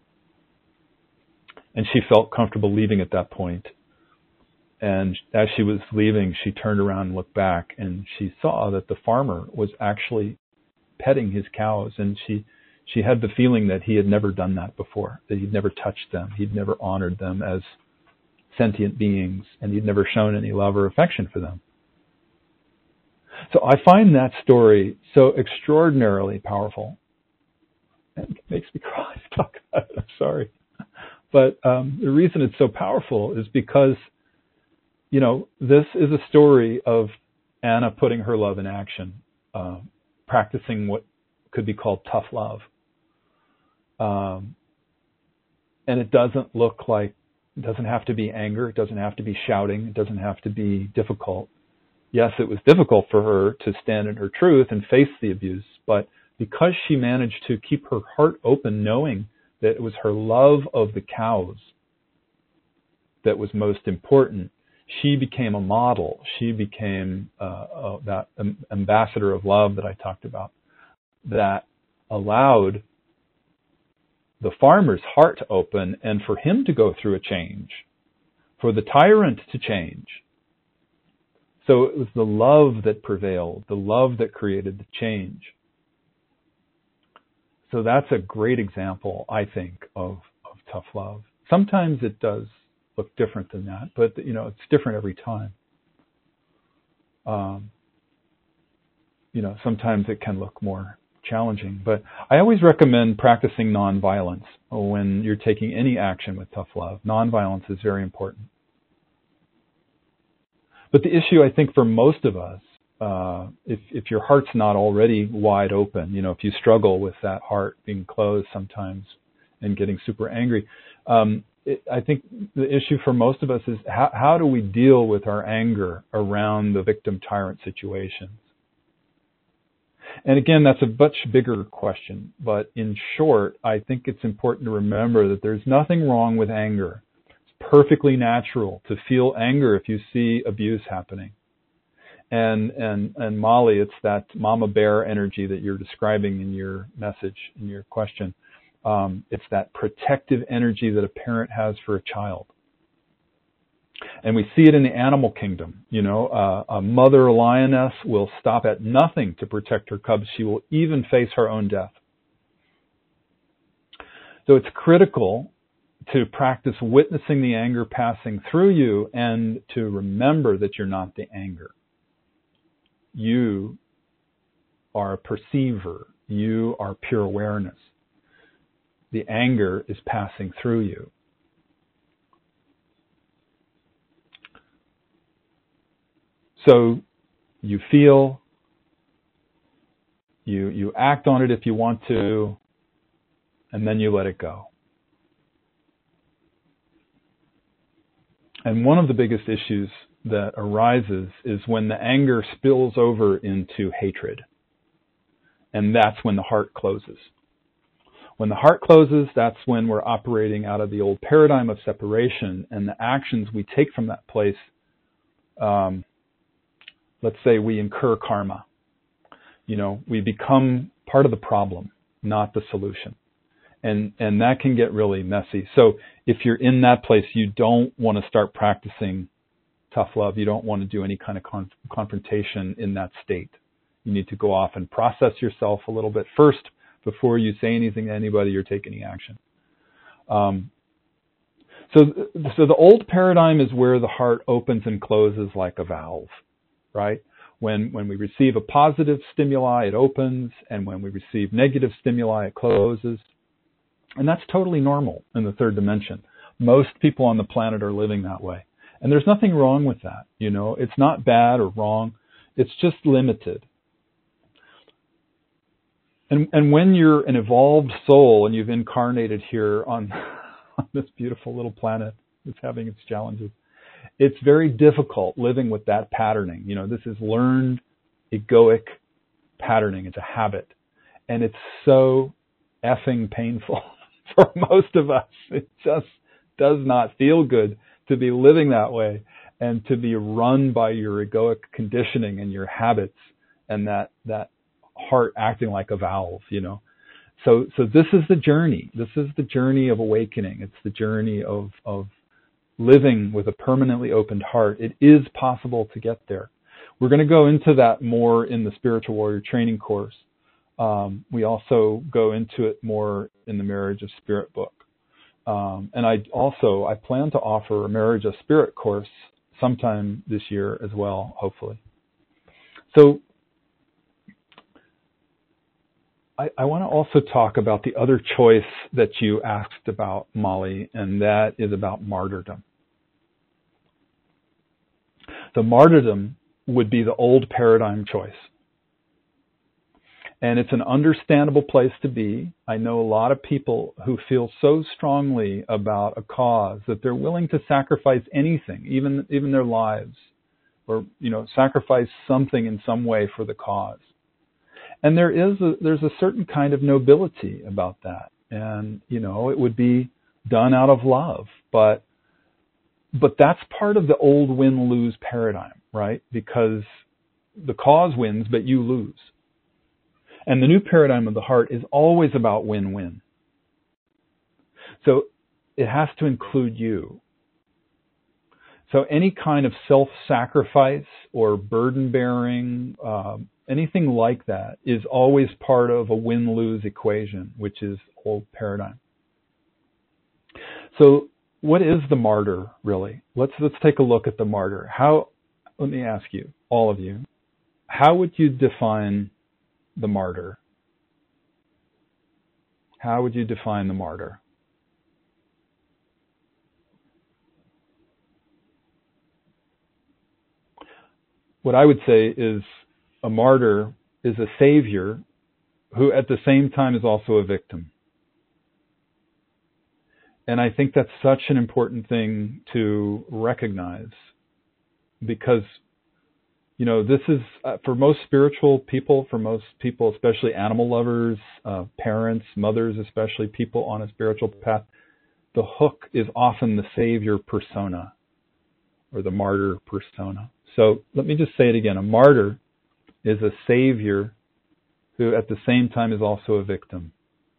and she felt comfortable leaving at that point. And as she was leaving, she turned around and looked back, and she saw that the farmer was actually petting his cows, and she she had the feeling that he had never done that before, that he'd never touched them, he'd never honored them as sentient beings, and he'd never shown any love or affection for them. So I find that story so extraordinarily powerful. And it makes me cry to talk about it. I'm sorry. But um, the reason it's so powerful is because, you know, this is a story of Anna putting her love in action, uh, practicing what could be called tough love. Um, and it doesn't look like, it doesn't have to be anger. It doesn't have to be shouting. It doesn't have to be difficult. Yes, it was difficult for her to stand in her truth and face the abuse, but because she managed to keep her heart open, knowing that it was her love of the cows that was most important, she became a model. She became uh, uh, that um, ambassador of love that I talked about, that allowed the farmer's heart to open and for him to go through a change, for the tyrant to change. So it was the love that prevailed, the love that created the change. So that's a great example, I think, of, of tough love. Sometimes it does look different than that, but you know, it's different every time. Um, you know, sometimes it can look more challenging, but I always recommend practicing nonviolence when you're taking any action with tough love. Nonviolence is very important. But the issue, I think, for most of us, uh, if, if your heart's not already wide open, you know, if you struggle with that heart being closed sometimes and getting super angry, um, it, I think the issue for most of us is how, how do we deal with our anger around the victim-tyrant situations? And again, that's a much bigger question. But in short, I think it's important to remember that there's nothing wrong with anger. It's perfectly natural to feel anger if you see abuse happening. And and and Molly, it's that mama bear energy that you're describing in your message, in your question. Um, it's that protective energy that a parent has for a child. And we see it in the animal kingdom. You know, uh, a mother lioness will stop at nothing to protect her cubs. She will even face her own death. So it's critical to practice witnessing the anger passing through you and to remember that you're not the anger. You are a perceiver. You are pure awareness. The anger is passing through you. So you feel, you you act on it if you want to, and then you let it go. And one of the biggest issues that arises is when the anger spills over into hatred. And that's when the heart closes. When the heart closes, that's when we're operating out of the old paradigm of separation, and the actions we take from that place, um, let's say we incur karma. You know, we become part of the problem, not the solution. And and that can get really messy. So if you're in that place, you don't want to start practicing tough love. You don't want to do any kind of con- confrontation in that state. You need to go off and process yourself a little bit first before you say anything to anybody or take any action. Um, so, so the old paradigm is where the heart opens and closes like a valve, right? When when we receive a positive stimuli, it opens, and when we receive negative stimuli, it closes. And that's totally normal in the third dimension. Most people on the planet are living that way. And there's nothing wrong with that. You know, it's not bad or wrong. It's just limited. And and when you're an evolved soul and you've incarnated here on, on this beautiful little planet that's having its challenges, it's very difficult living with that patterning. You know, this is learned egoic patterning. It's a habit. And it's so effing painful for most of us. It just does not feel good to be living that way and to be run by your egoic conditioning and your habits and that, that heart acting like a valve, you know. So, so this is the journey. This is the journey of awakening. It's the journey of, of living with a permanently opened heart. It is possible to get there. We're going to go into that more in the Spiritual Warrior Training course. Um, we also go into it more in the Marriage of Spirit book. Um, and I also, I plan to offer a Marriage of Spirit course sometime this year as well, hopefully. So I, I want to also talk about the other choice that you asked about, Molly, and that is about martyrdom. The martyrdom would be the old paradigm choice. And it's an understandable place to be. I know a lot of people who feel so strongly about a cause that they're willing to sacrifice anything, even even their lives, or you know, sacrifice something in some way for the cause. And there is a, there's a certain kind of nobility about that. And you know, it would be done out of love, but but that's part of the old win-lose paradigm, right? Because the cause wins, but you lose. And the new paradigm of the heart is always about win-win. So it has to include you. So any kind of self-sacrifice or burden-bearing, um, anything like that is always part of a win-lose equation, which is old paradigm. So what is the martyr, really? Let's let's take a look at the martyr. How? Let me ask you, all of you, how would you define the martyr? How would you define the martyr? What I would say is a martyr is a savior who at the same time is also a victim. And I think that's such an important thing to recognize because you know, this is, uh, for most spiritual people, for most people, especially animal lovers, uh, parents, mothers, especially people on a spiritual path, the hook is often the savior persona or the martyr persona. So let me just say it again. A martyr is a savior who at the same time is also a victim.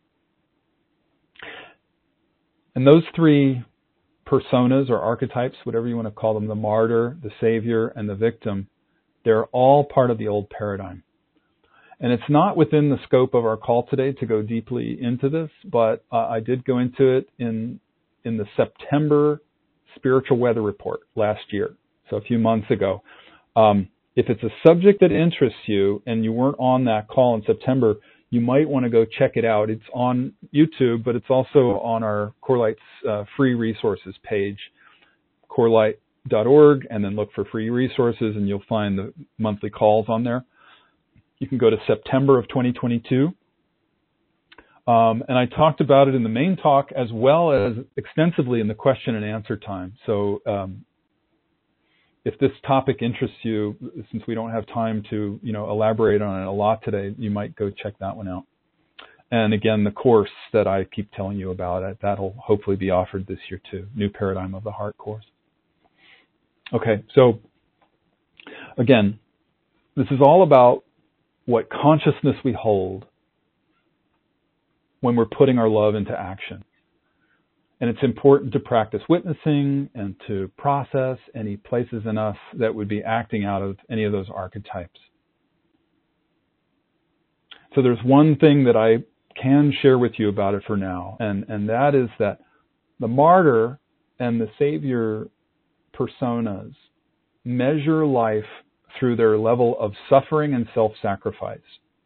And those three personas or archetypes, whatever you want to call them, the martyr, the savior, and the victim, they're all part of the old paradigm. And it's not within the scope of our call today to go deeply into this, but uh, I did go into it in in the September Spiritual Weather Report last year, so a few months ago. Um, if it's a subject that interests you and you weren't on that call in September, you might want to go check it out. It's on YouTube, but it's also on our CoreLight's uh, free resources page, CoreLight dot org, and then look for free resources and you'll find the monthly calls on there. You can go to September of twenty twenty-two. Um, and I talked about it in the main talk as well as extensively in the question and answer time. So um, if this topic interests you, since we don't have time to, you know, elaborate on it a lot today, you might go check that one out. And again, the course that I keep telling you about, that'll hopefully be offered this year too, New Paradigm of the Heart course. Okay, so again, this is all about what consciousness we hold when we're putting our love into action. And it's important to practice witnessing and to process any places in us that would be acting out of any of those archetypes. So there's one thing that I can share with you about it for now, and, and that is that the martyr and the savior personas measure life through their level of suffering and self-sacrifice.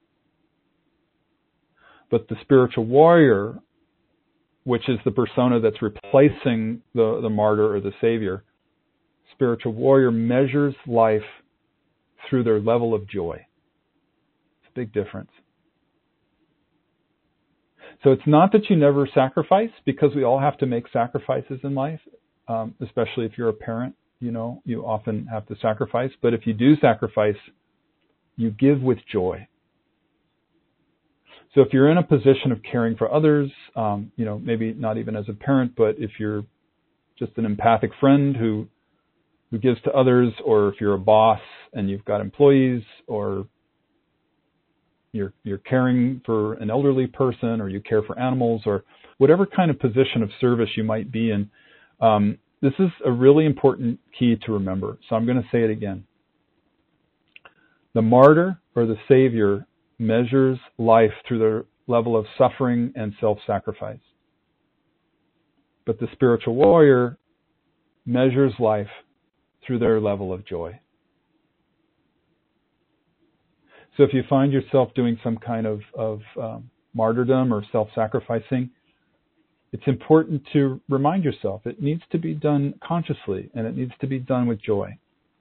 But the spiritual warrior, which is the persona that's replacing the, the martyr or the savior, spiritual warrior measures life through their level of joy. It's a big difference. So it's not that you never sacrifice, because we all have to make sacrifices in life, um, especially if you're a parent, you know, you often have to sacrifice. But if you do sacrifice, you give with joy. So if you're in a position of caring for others, um, you know, maybe not even as a parent, but if you're just an empathic friend who who gives to others, or if you're a boss and you've got employees, or you're you're caring for an elderly person, or you care for animals, or whatever kind of position of service you might be in, um, this is a really important key to remember. So I'm going to say it again. The martyr or the savior measures life through their level of suffering and self-sacrifice. But the spiritual warrior measures life through their level of joy. So if you find yourself doing some kind of, of um, martyrdom or self-sacrificing, it's important to remind yourself it needs to be done consciously, and it needs to be done with joy.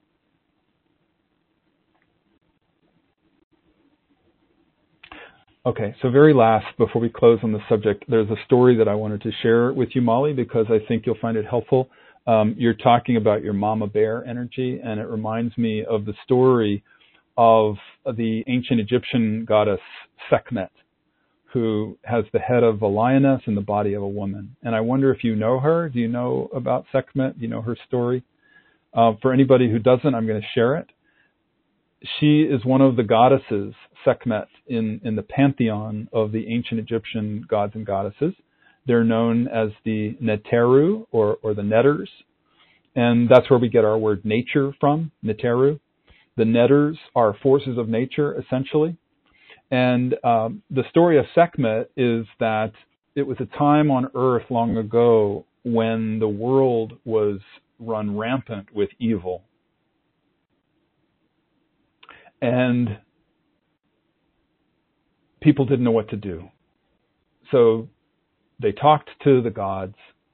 Okay, so very last, before we close on the subject, there's a story that I wanted to share with you, Molly, because I think you'll find it helpful. Um, you're talking about your mama bear energy, and it reminds me of the story of the ancient Egyptian goddess Sekhmet, who has the head of a lioness and the body of a woman. And I wonder if you know her. Do you know about Sekhmet? Do you know her story? Uh, for anybody who doesn't, I'm going to share it. She is one of the goddesses, Sekhmet, in, in the pantheon of the ancient Egyptian gods and goddesses. They're known as the Neteru, or, or the Netters. And that's where we get our word nature from, Neteru. The Netters are forces of nature, essentially. And um, the story of Sekhmet is that it was a time on Earth long ago when the world was run rampant with evil. And people didn't know what to do. So they talked to the gods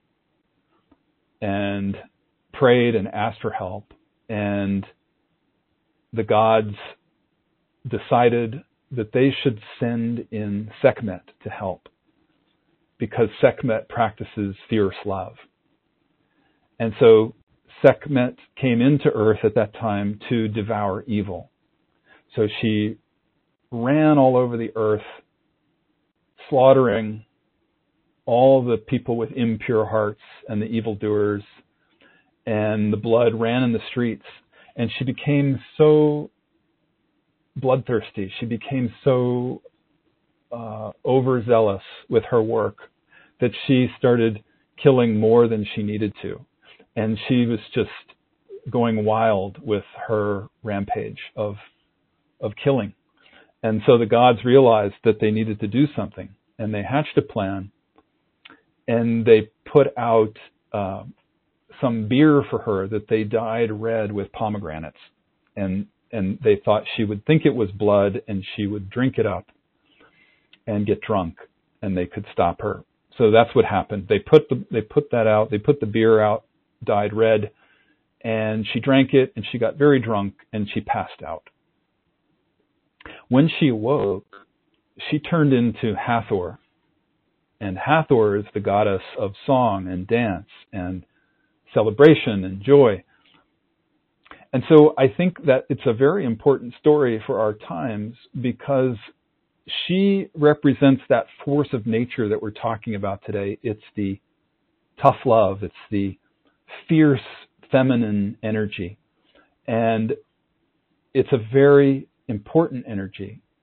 and prayed and asked for help. And the gods decided that they should send in Sekhmet to help, because Sekhmet practices fierce love. And so Sekhmet came into Earth at that time to devour evil. So she ran all over the earth, slaughtering all the people with impure hearts and the evildoers, and the blood ran in the streets. And she became so bloodthirsty, she became so uh, overzealous with her work that she started killing more than she needed to. And she was just going wild with her rampage of of killing. And so the gods realized that they needed to do something, and they hatched a plan, and they put out uh, some beer for her that they dyed red with pomegranates. And and they thought she would think it was blood, and she would drink it up and get drunk, and they could stop her. So that's what happened. They put the they put that out. They put the beer out, dyed red, and she drank it, and she got very drunk, and she passed out. When she awoke, she turned into Hathor. And Hathor is the goddess of song and dance and celebration and joy. And so I think that it's a very important story for our times, because she represents that force of nature that we're talking about today. It's the tough love. It's the fierce feminine energy. And it's a very important energy.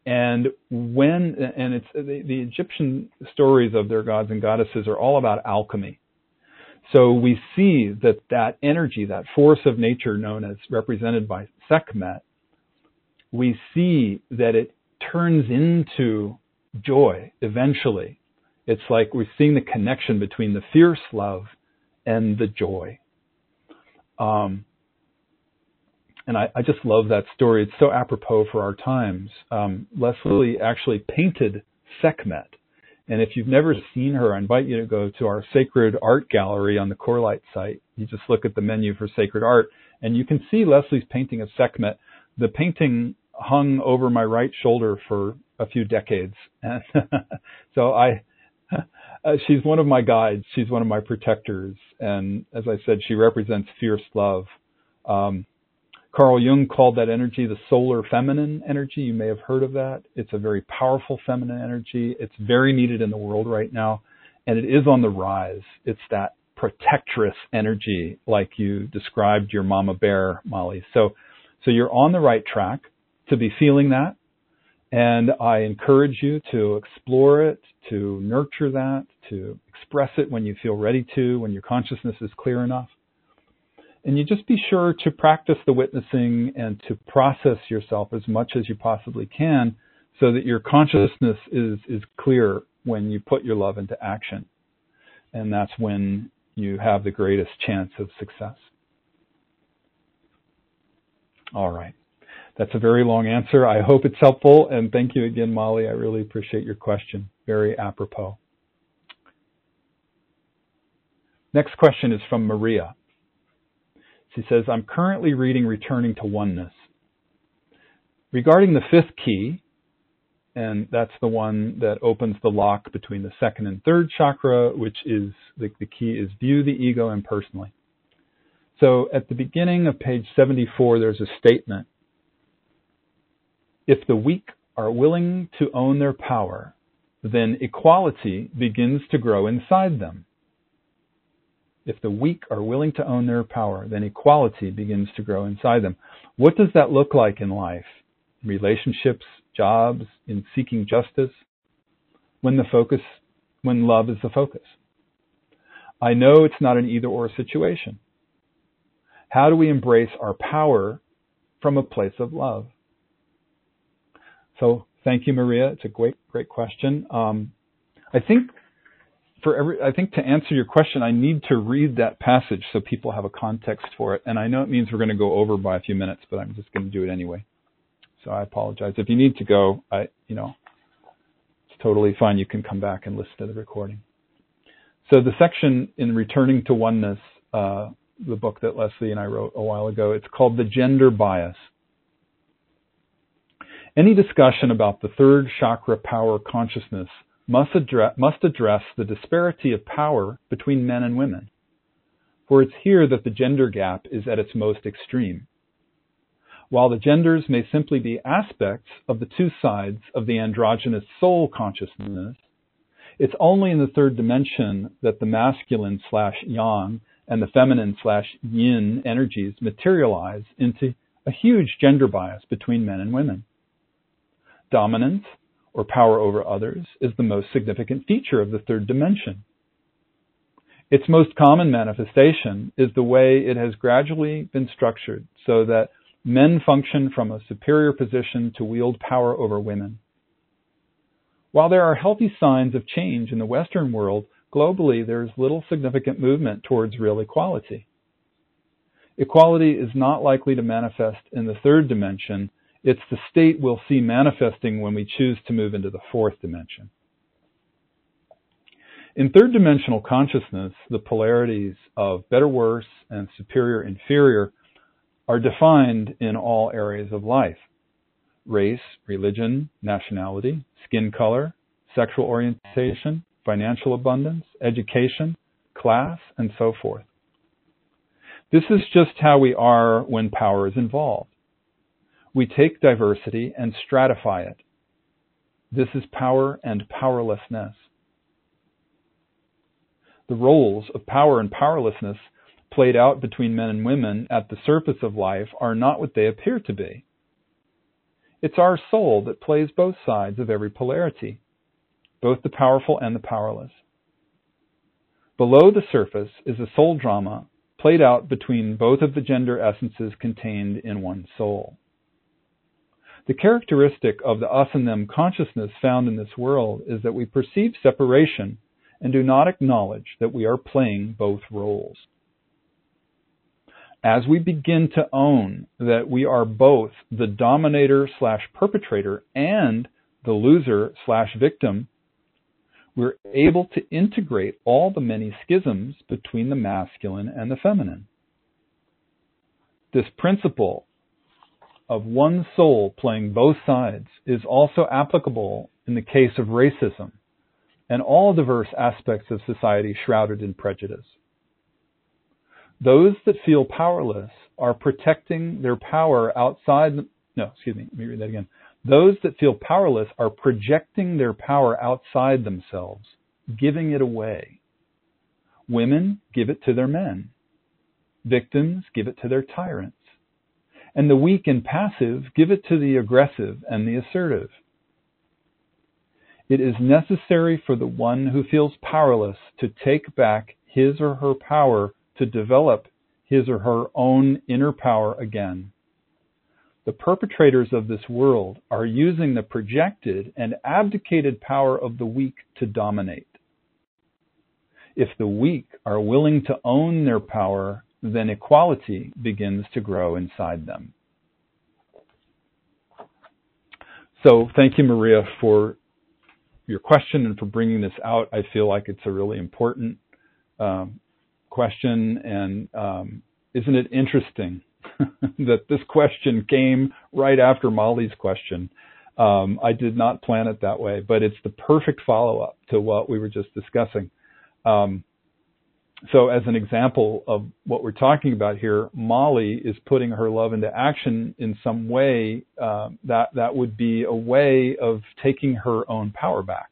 And when, and it's the, the Egyptian stories of their gods and goddesses are all about alchemy. So we see that that energy, that force of nature known as represented by Sekhmet, we see that it turns into joy eventually. It's like we're seeing the connection between the fierce love and the joy. Um, and I, I just love that story. It's so apropos for our times. Um, Leslie actually painted Sekhmet. And if you've never seen her, I invite you to go to our Sacred Art Gallery on the Corelight site. You just look at the menu for Sacred Art, and you can see Leslie's painting of Sekhmet. The painting hung over my right shoulder for a few decades. And so I, uh, she's one of my guides. She's one of my protectors. And as I said, she represents fierce love. Um, Carl Jung called that energy the solar feminine energy. You may have heard of that. It's a very powerful feminine energy. It's very needed in the world right now, and it is on the rise. It's that protectress energy, like you described your mama bear, Molly. So, so you're on the right track to be feeling that, and I encourage you to explore it, to nurture that, to express it when you feel ready to, when your consciousness is clear enough. And you just be sure to practice the witnessing and to process yourself as much as you possibly can so that your consciousness is, is clear when you put your love into action. And that's when you have the greatest chance of success. All right. That's a very long answer. I hope it's helpful. And thank you again, Molly. I really appreciate your question. Very apropos. Next question is from Maria. She says, I'm currently reading Returning to Oneness. Regarding the fifth key, and that's the one that opens the lock between the second and third chakra, which is, the, the key is view the ego impersonally. So at the beginning of page seventy-four, there's a statement. If the weak are willing to own their power, then equality begins to grow inside them. If the weak are willing to own their power, then equality begins to grow inside them. What does that look like in life? Relationships, jobs, in seeking justice? When the focus, when love is the focus. I know it's not an either-or situation. How do we embrace our power from a place of love? So thank you, Maria. It's a great, great question. Um, I think For every, I think to answer your question, I need to read that passage so people have a context for it. And I know it means we're going to go over by a few minutes, but I'm just going to do it anyway. So I apologize. If you need to go, I, you know, it's totally fine. You can come back and listen to the recording. So the section in Returning to Oneness, uh, the book that Leslie and I wrote a while ago, it's called The Gender Bias. Any discussion about the third chakra power consciousness must address, must address the disparity of power between men and women, for it's here that the gender gap is at its most extreme. While the genders may simply be aspects of the two sides of the androgynous soul consciousness, it's only in the third dimension that the masculine slash yang and the feminine slash yin energies materialize into a huge gender bias between men and women. Dominance, or power over others, is the most significant feature of the third dimension. Its most common manifestation is the way it has gradually been structured so that men function from a superior position to wield power over women. While there are healthy signs of change in the Western world, globally there is little significant movement towards real equality. Equality is not likely to manifest in the third dimension. It's the state we'll see manifesting when we choose to move into the fourth dimension. In third dimensional consciousness, the polarities of better, worse, and superior, inferior are defined in all areas of life. Race, religion, nationality, skin color, sexual orientation, financial abundance, education, class, and so forth. This is just how we are when power is involved. We take diversity and stratify it. This is power and powerlessness. The roles of power and powerlessness played out between men and women at the surface of life are not what they appear to be. It's our soul that plays both sides of every polarity, both the powerful and the powerless. Below the surface is a soul drama played out between both of the gender essences contained in one soul. The characteristic of the us and them consciousness found in this world is that we perceive separation and do not acknowledge that we are playing both roles. As we begin to own that we are both the dominator slash perpetrator and the loser slash victim, we're able to integrate all the many schisms between the masculine and the feminine. This principle of one soul playing both sides is also applicable in the case of racism and all diverse aspects of society shrouded in prejudice. Those that feel powerless are protecting their power outside, no, excuse me, let me read that again. Those that feel powerless are projecting their power outside themselves, giving it away. Women give it to their men. Victims give it to their tyrants. And the weak and passive give it to the aggressive and the assertive. It is necessary for the one who feels powerless to take back his or her power to develop his or her own inner power again. The perpetrators of this world are using the projected and abdicated power of the weak to dominate. If the weak are willing to own their power, then equality begins to grow inside them. So thank you, Maria, for your question and for bringing this out. I feel like it's a really important um, question, and um, isn't it interesting that this question came right after Molly's question? Um, I did not plan it that way, but it's the perfect follow-up to what we were just discussing. Um, so as an example of what we're talking about here, Molly is putting her love into action in some way uh, that, that would be a way of taking her own power back.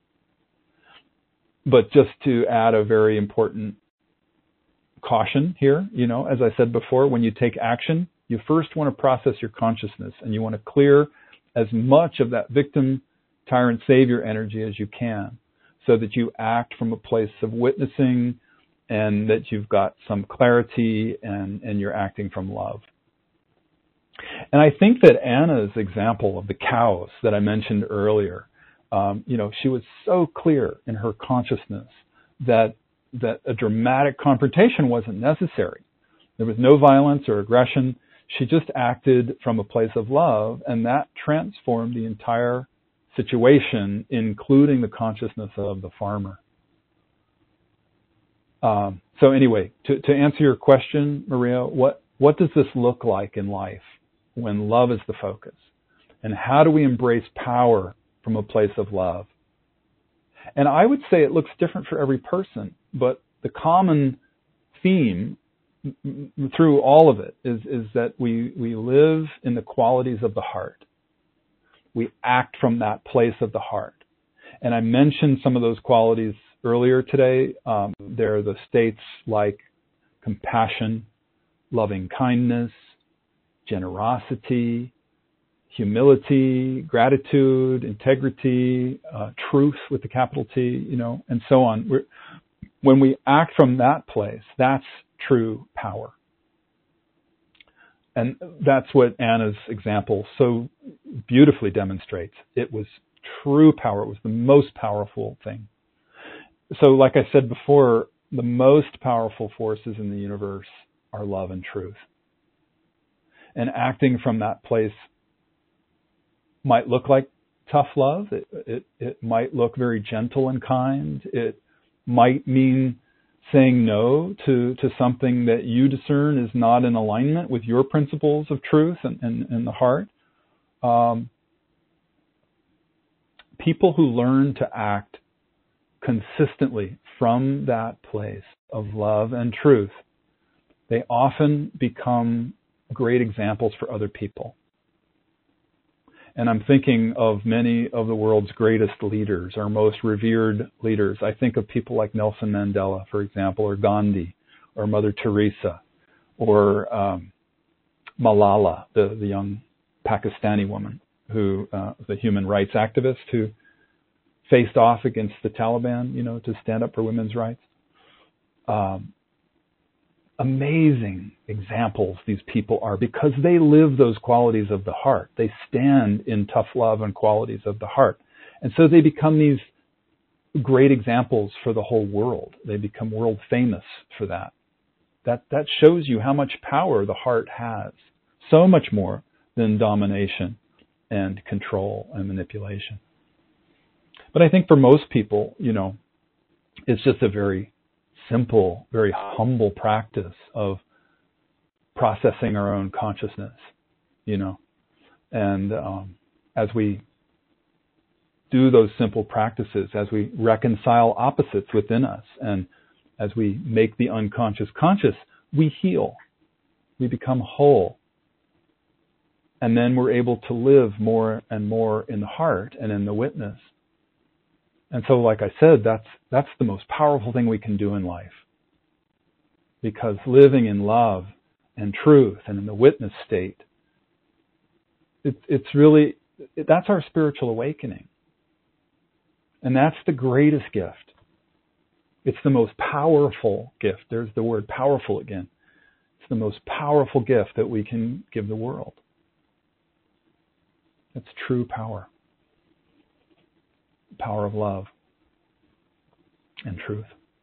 But just to add a very important caution here, you know, as I said before, when you take action, you first want to process your consciousness and you want to clear as much of that victim, tyrant, savior energy as you can so that you act from a place of witnessing and that you've got some clarity and, and you're acting from love. And I think that Anna's example of the cows that I mentioned earlier, um, you know, she was so clear in her consciousness that that a dramatic confrontation wasn't necessary. There was no violence or aggression. She just acted from a place of love, and that transformed the entire situation, including the consciousness of the farmer. Um, so anyway, to, to answer your question, Maria, what, what does this look like in life when love is the focus? And how do we embrace power from a place of love? And I would say it looks different for every person, but the common theme through all of it is, is that we, we live in the qualities of the heart. We act from that place of the heart. And I mentioned some of those qualities earlier today. Um, there are the states like compassion, loving kindness, generosity, humility, gratitude, integrity, uh, truth with the capital T, you know, and so on. We're, when we act from that place, that's true power. And that's what Anna's example so beautifully demonstrates. It was true power. It was the most powerful thing. So like I said before, the most powerful forces in the universe are love and truth. And acting from that place might look like tough love. It, it, it might look very gentle and kind. It might mean saying no to, to something that you discern is not in alignment with your principles of truth and, and, and the heart. Um, people who learn to act consistently from that place of love and truth, they often become great examples for other people. And I'm thinking of many of the world's greatest leaders, our most revered leaders. I think of people like Nelson Mandela, for example, or Gandhi, or Mother Teresa, or um, Malala, the, the young Pakistani woman. who uh, the human rights activist who faced off against the Taliban, you know, to stand up for women's rights. Um, amazing examples these people are because they live those qualities of the heart. They stand in tough love and qualities of the heart. And so they become these great examples for the whole world. They become world famous for that. That that shows you how much power the heart has. So much more than domination and control and manipulation. But I think for most people, you know, it's just a very simple, very humble practice of processing our own consciousness, you know. And um, as we do those simple practices, as we reconcile opposites within us, and as we make the unconscious conscious, we heal. We become whole. And then we're able to live more and more in the heart and in the witness. And so, like I said, that's that's the most powerful thing we can do in life. Because living in love and truth and in the witness state, it, it's really, it, that's our spiritual awakening. And that's the greatest gift. It's the most powerful gift. There's the word powerful again. It's the most powerful gift that we can give the world. It's true power. Power of love and truth.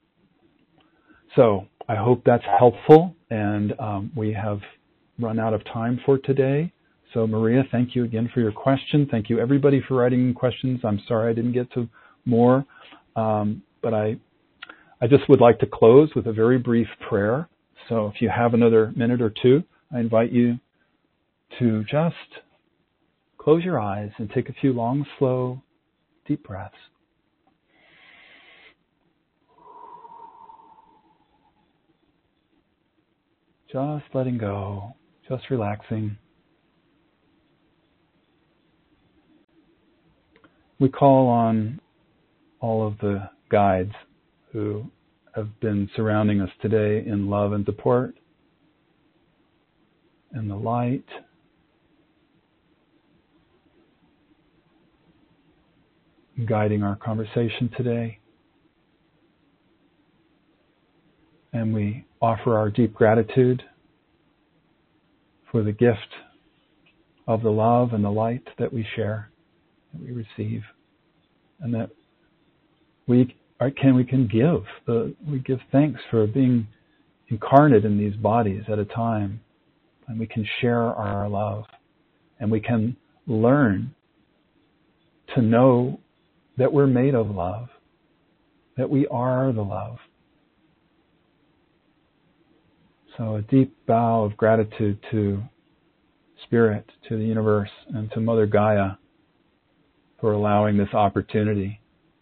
So I hope that's helpful, and um, we have run out of time for today. So Maria, thank you again for your question. Thank you everybody for writing questions. I'm sorry I didn't get to more, um, but I I just would like to close with a very brief prayer. So if you have another minute or two, I invite you to just close your eyes and take a few long, slow, deep breaths. Just letting go, just relaxing. We call on all of the guides who have been surrounding us today in love and support, and the light, guiding our conversation today. And we offer our deep gratitude for the gift of the love and the light that we share, that we receive, and that we are, can we can give. The, we give thanks for being incarnate in these bodies at a time, and we can share our love, and we can learn to know that we're made of love, that we are the love. So a deep bow of gratitude to Spirit, to the universe, and to Mother Gaia for allowing this opportunity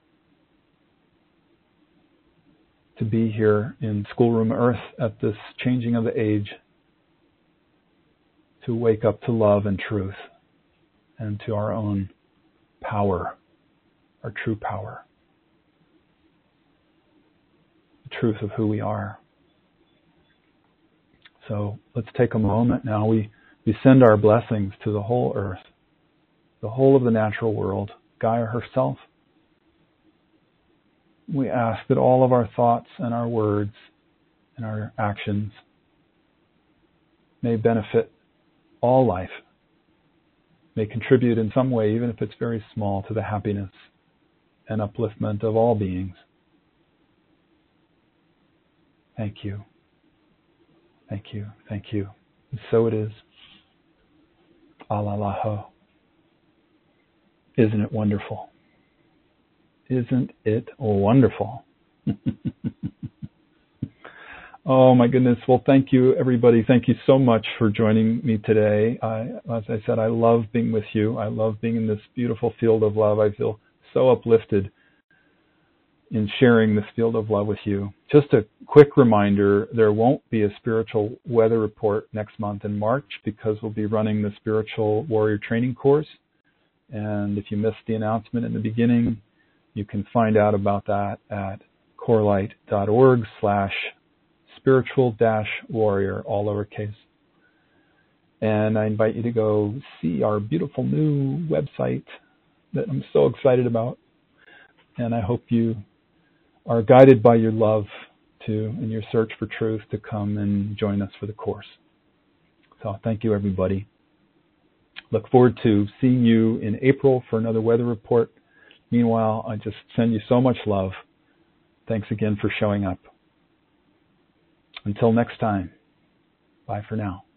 to be here in Schoolroom Earth at this changing of the age, to wake up to love and truth and to our own power, our true power, the truth of who we are. So let's take a moment now. We, we send our blessings to the whole earth, the whole of the natural world, Gaia herself. We ask that all of our thoughts and our words and our actions may benefit all life, may contribute in some way, even if it's very small, to the happiness and upliftment of all beings. Thank you. Thank you. Thank you. And so it is. Alalaho. Isn't it wonderful? Isn't it wonderful? Oh my goodness. Well, thank you everybody. Thank you so much for joining me today. I, as I said, I love being with you. I love being in this beautiful field of love. I feel so uplifted in sharing this field of love with you. Just a quick reminder, there won't be a spiritual weather report next month in March because we'll be running the Spiritual Warrior Training Course. And if you missed the announcement in the beginning, you can find out about that at corelight.org slash spiritual dash warrior, all lowercase. And I invite you to go see our beautiful new website that I'm so excited about. And I hope you are guided by your love to and your search for truth to come and join us for the course. So thank you, everybody. Look forward to seeing you in April for another weather report. Meanwhile, I just send you so much love. Thanks again for showing up. Until next time, bye for now.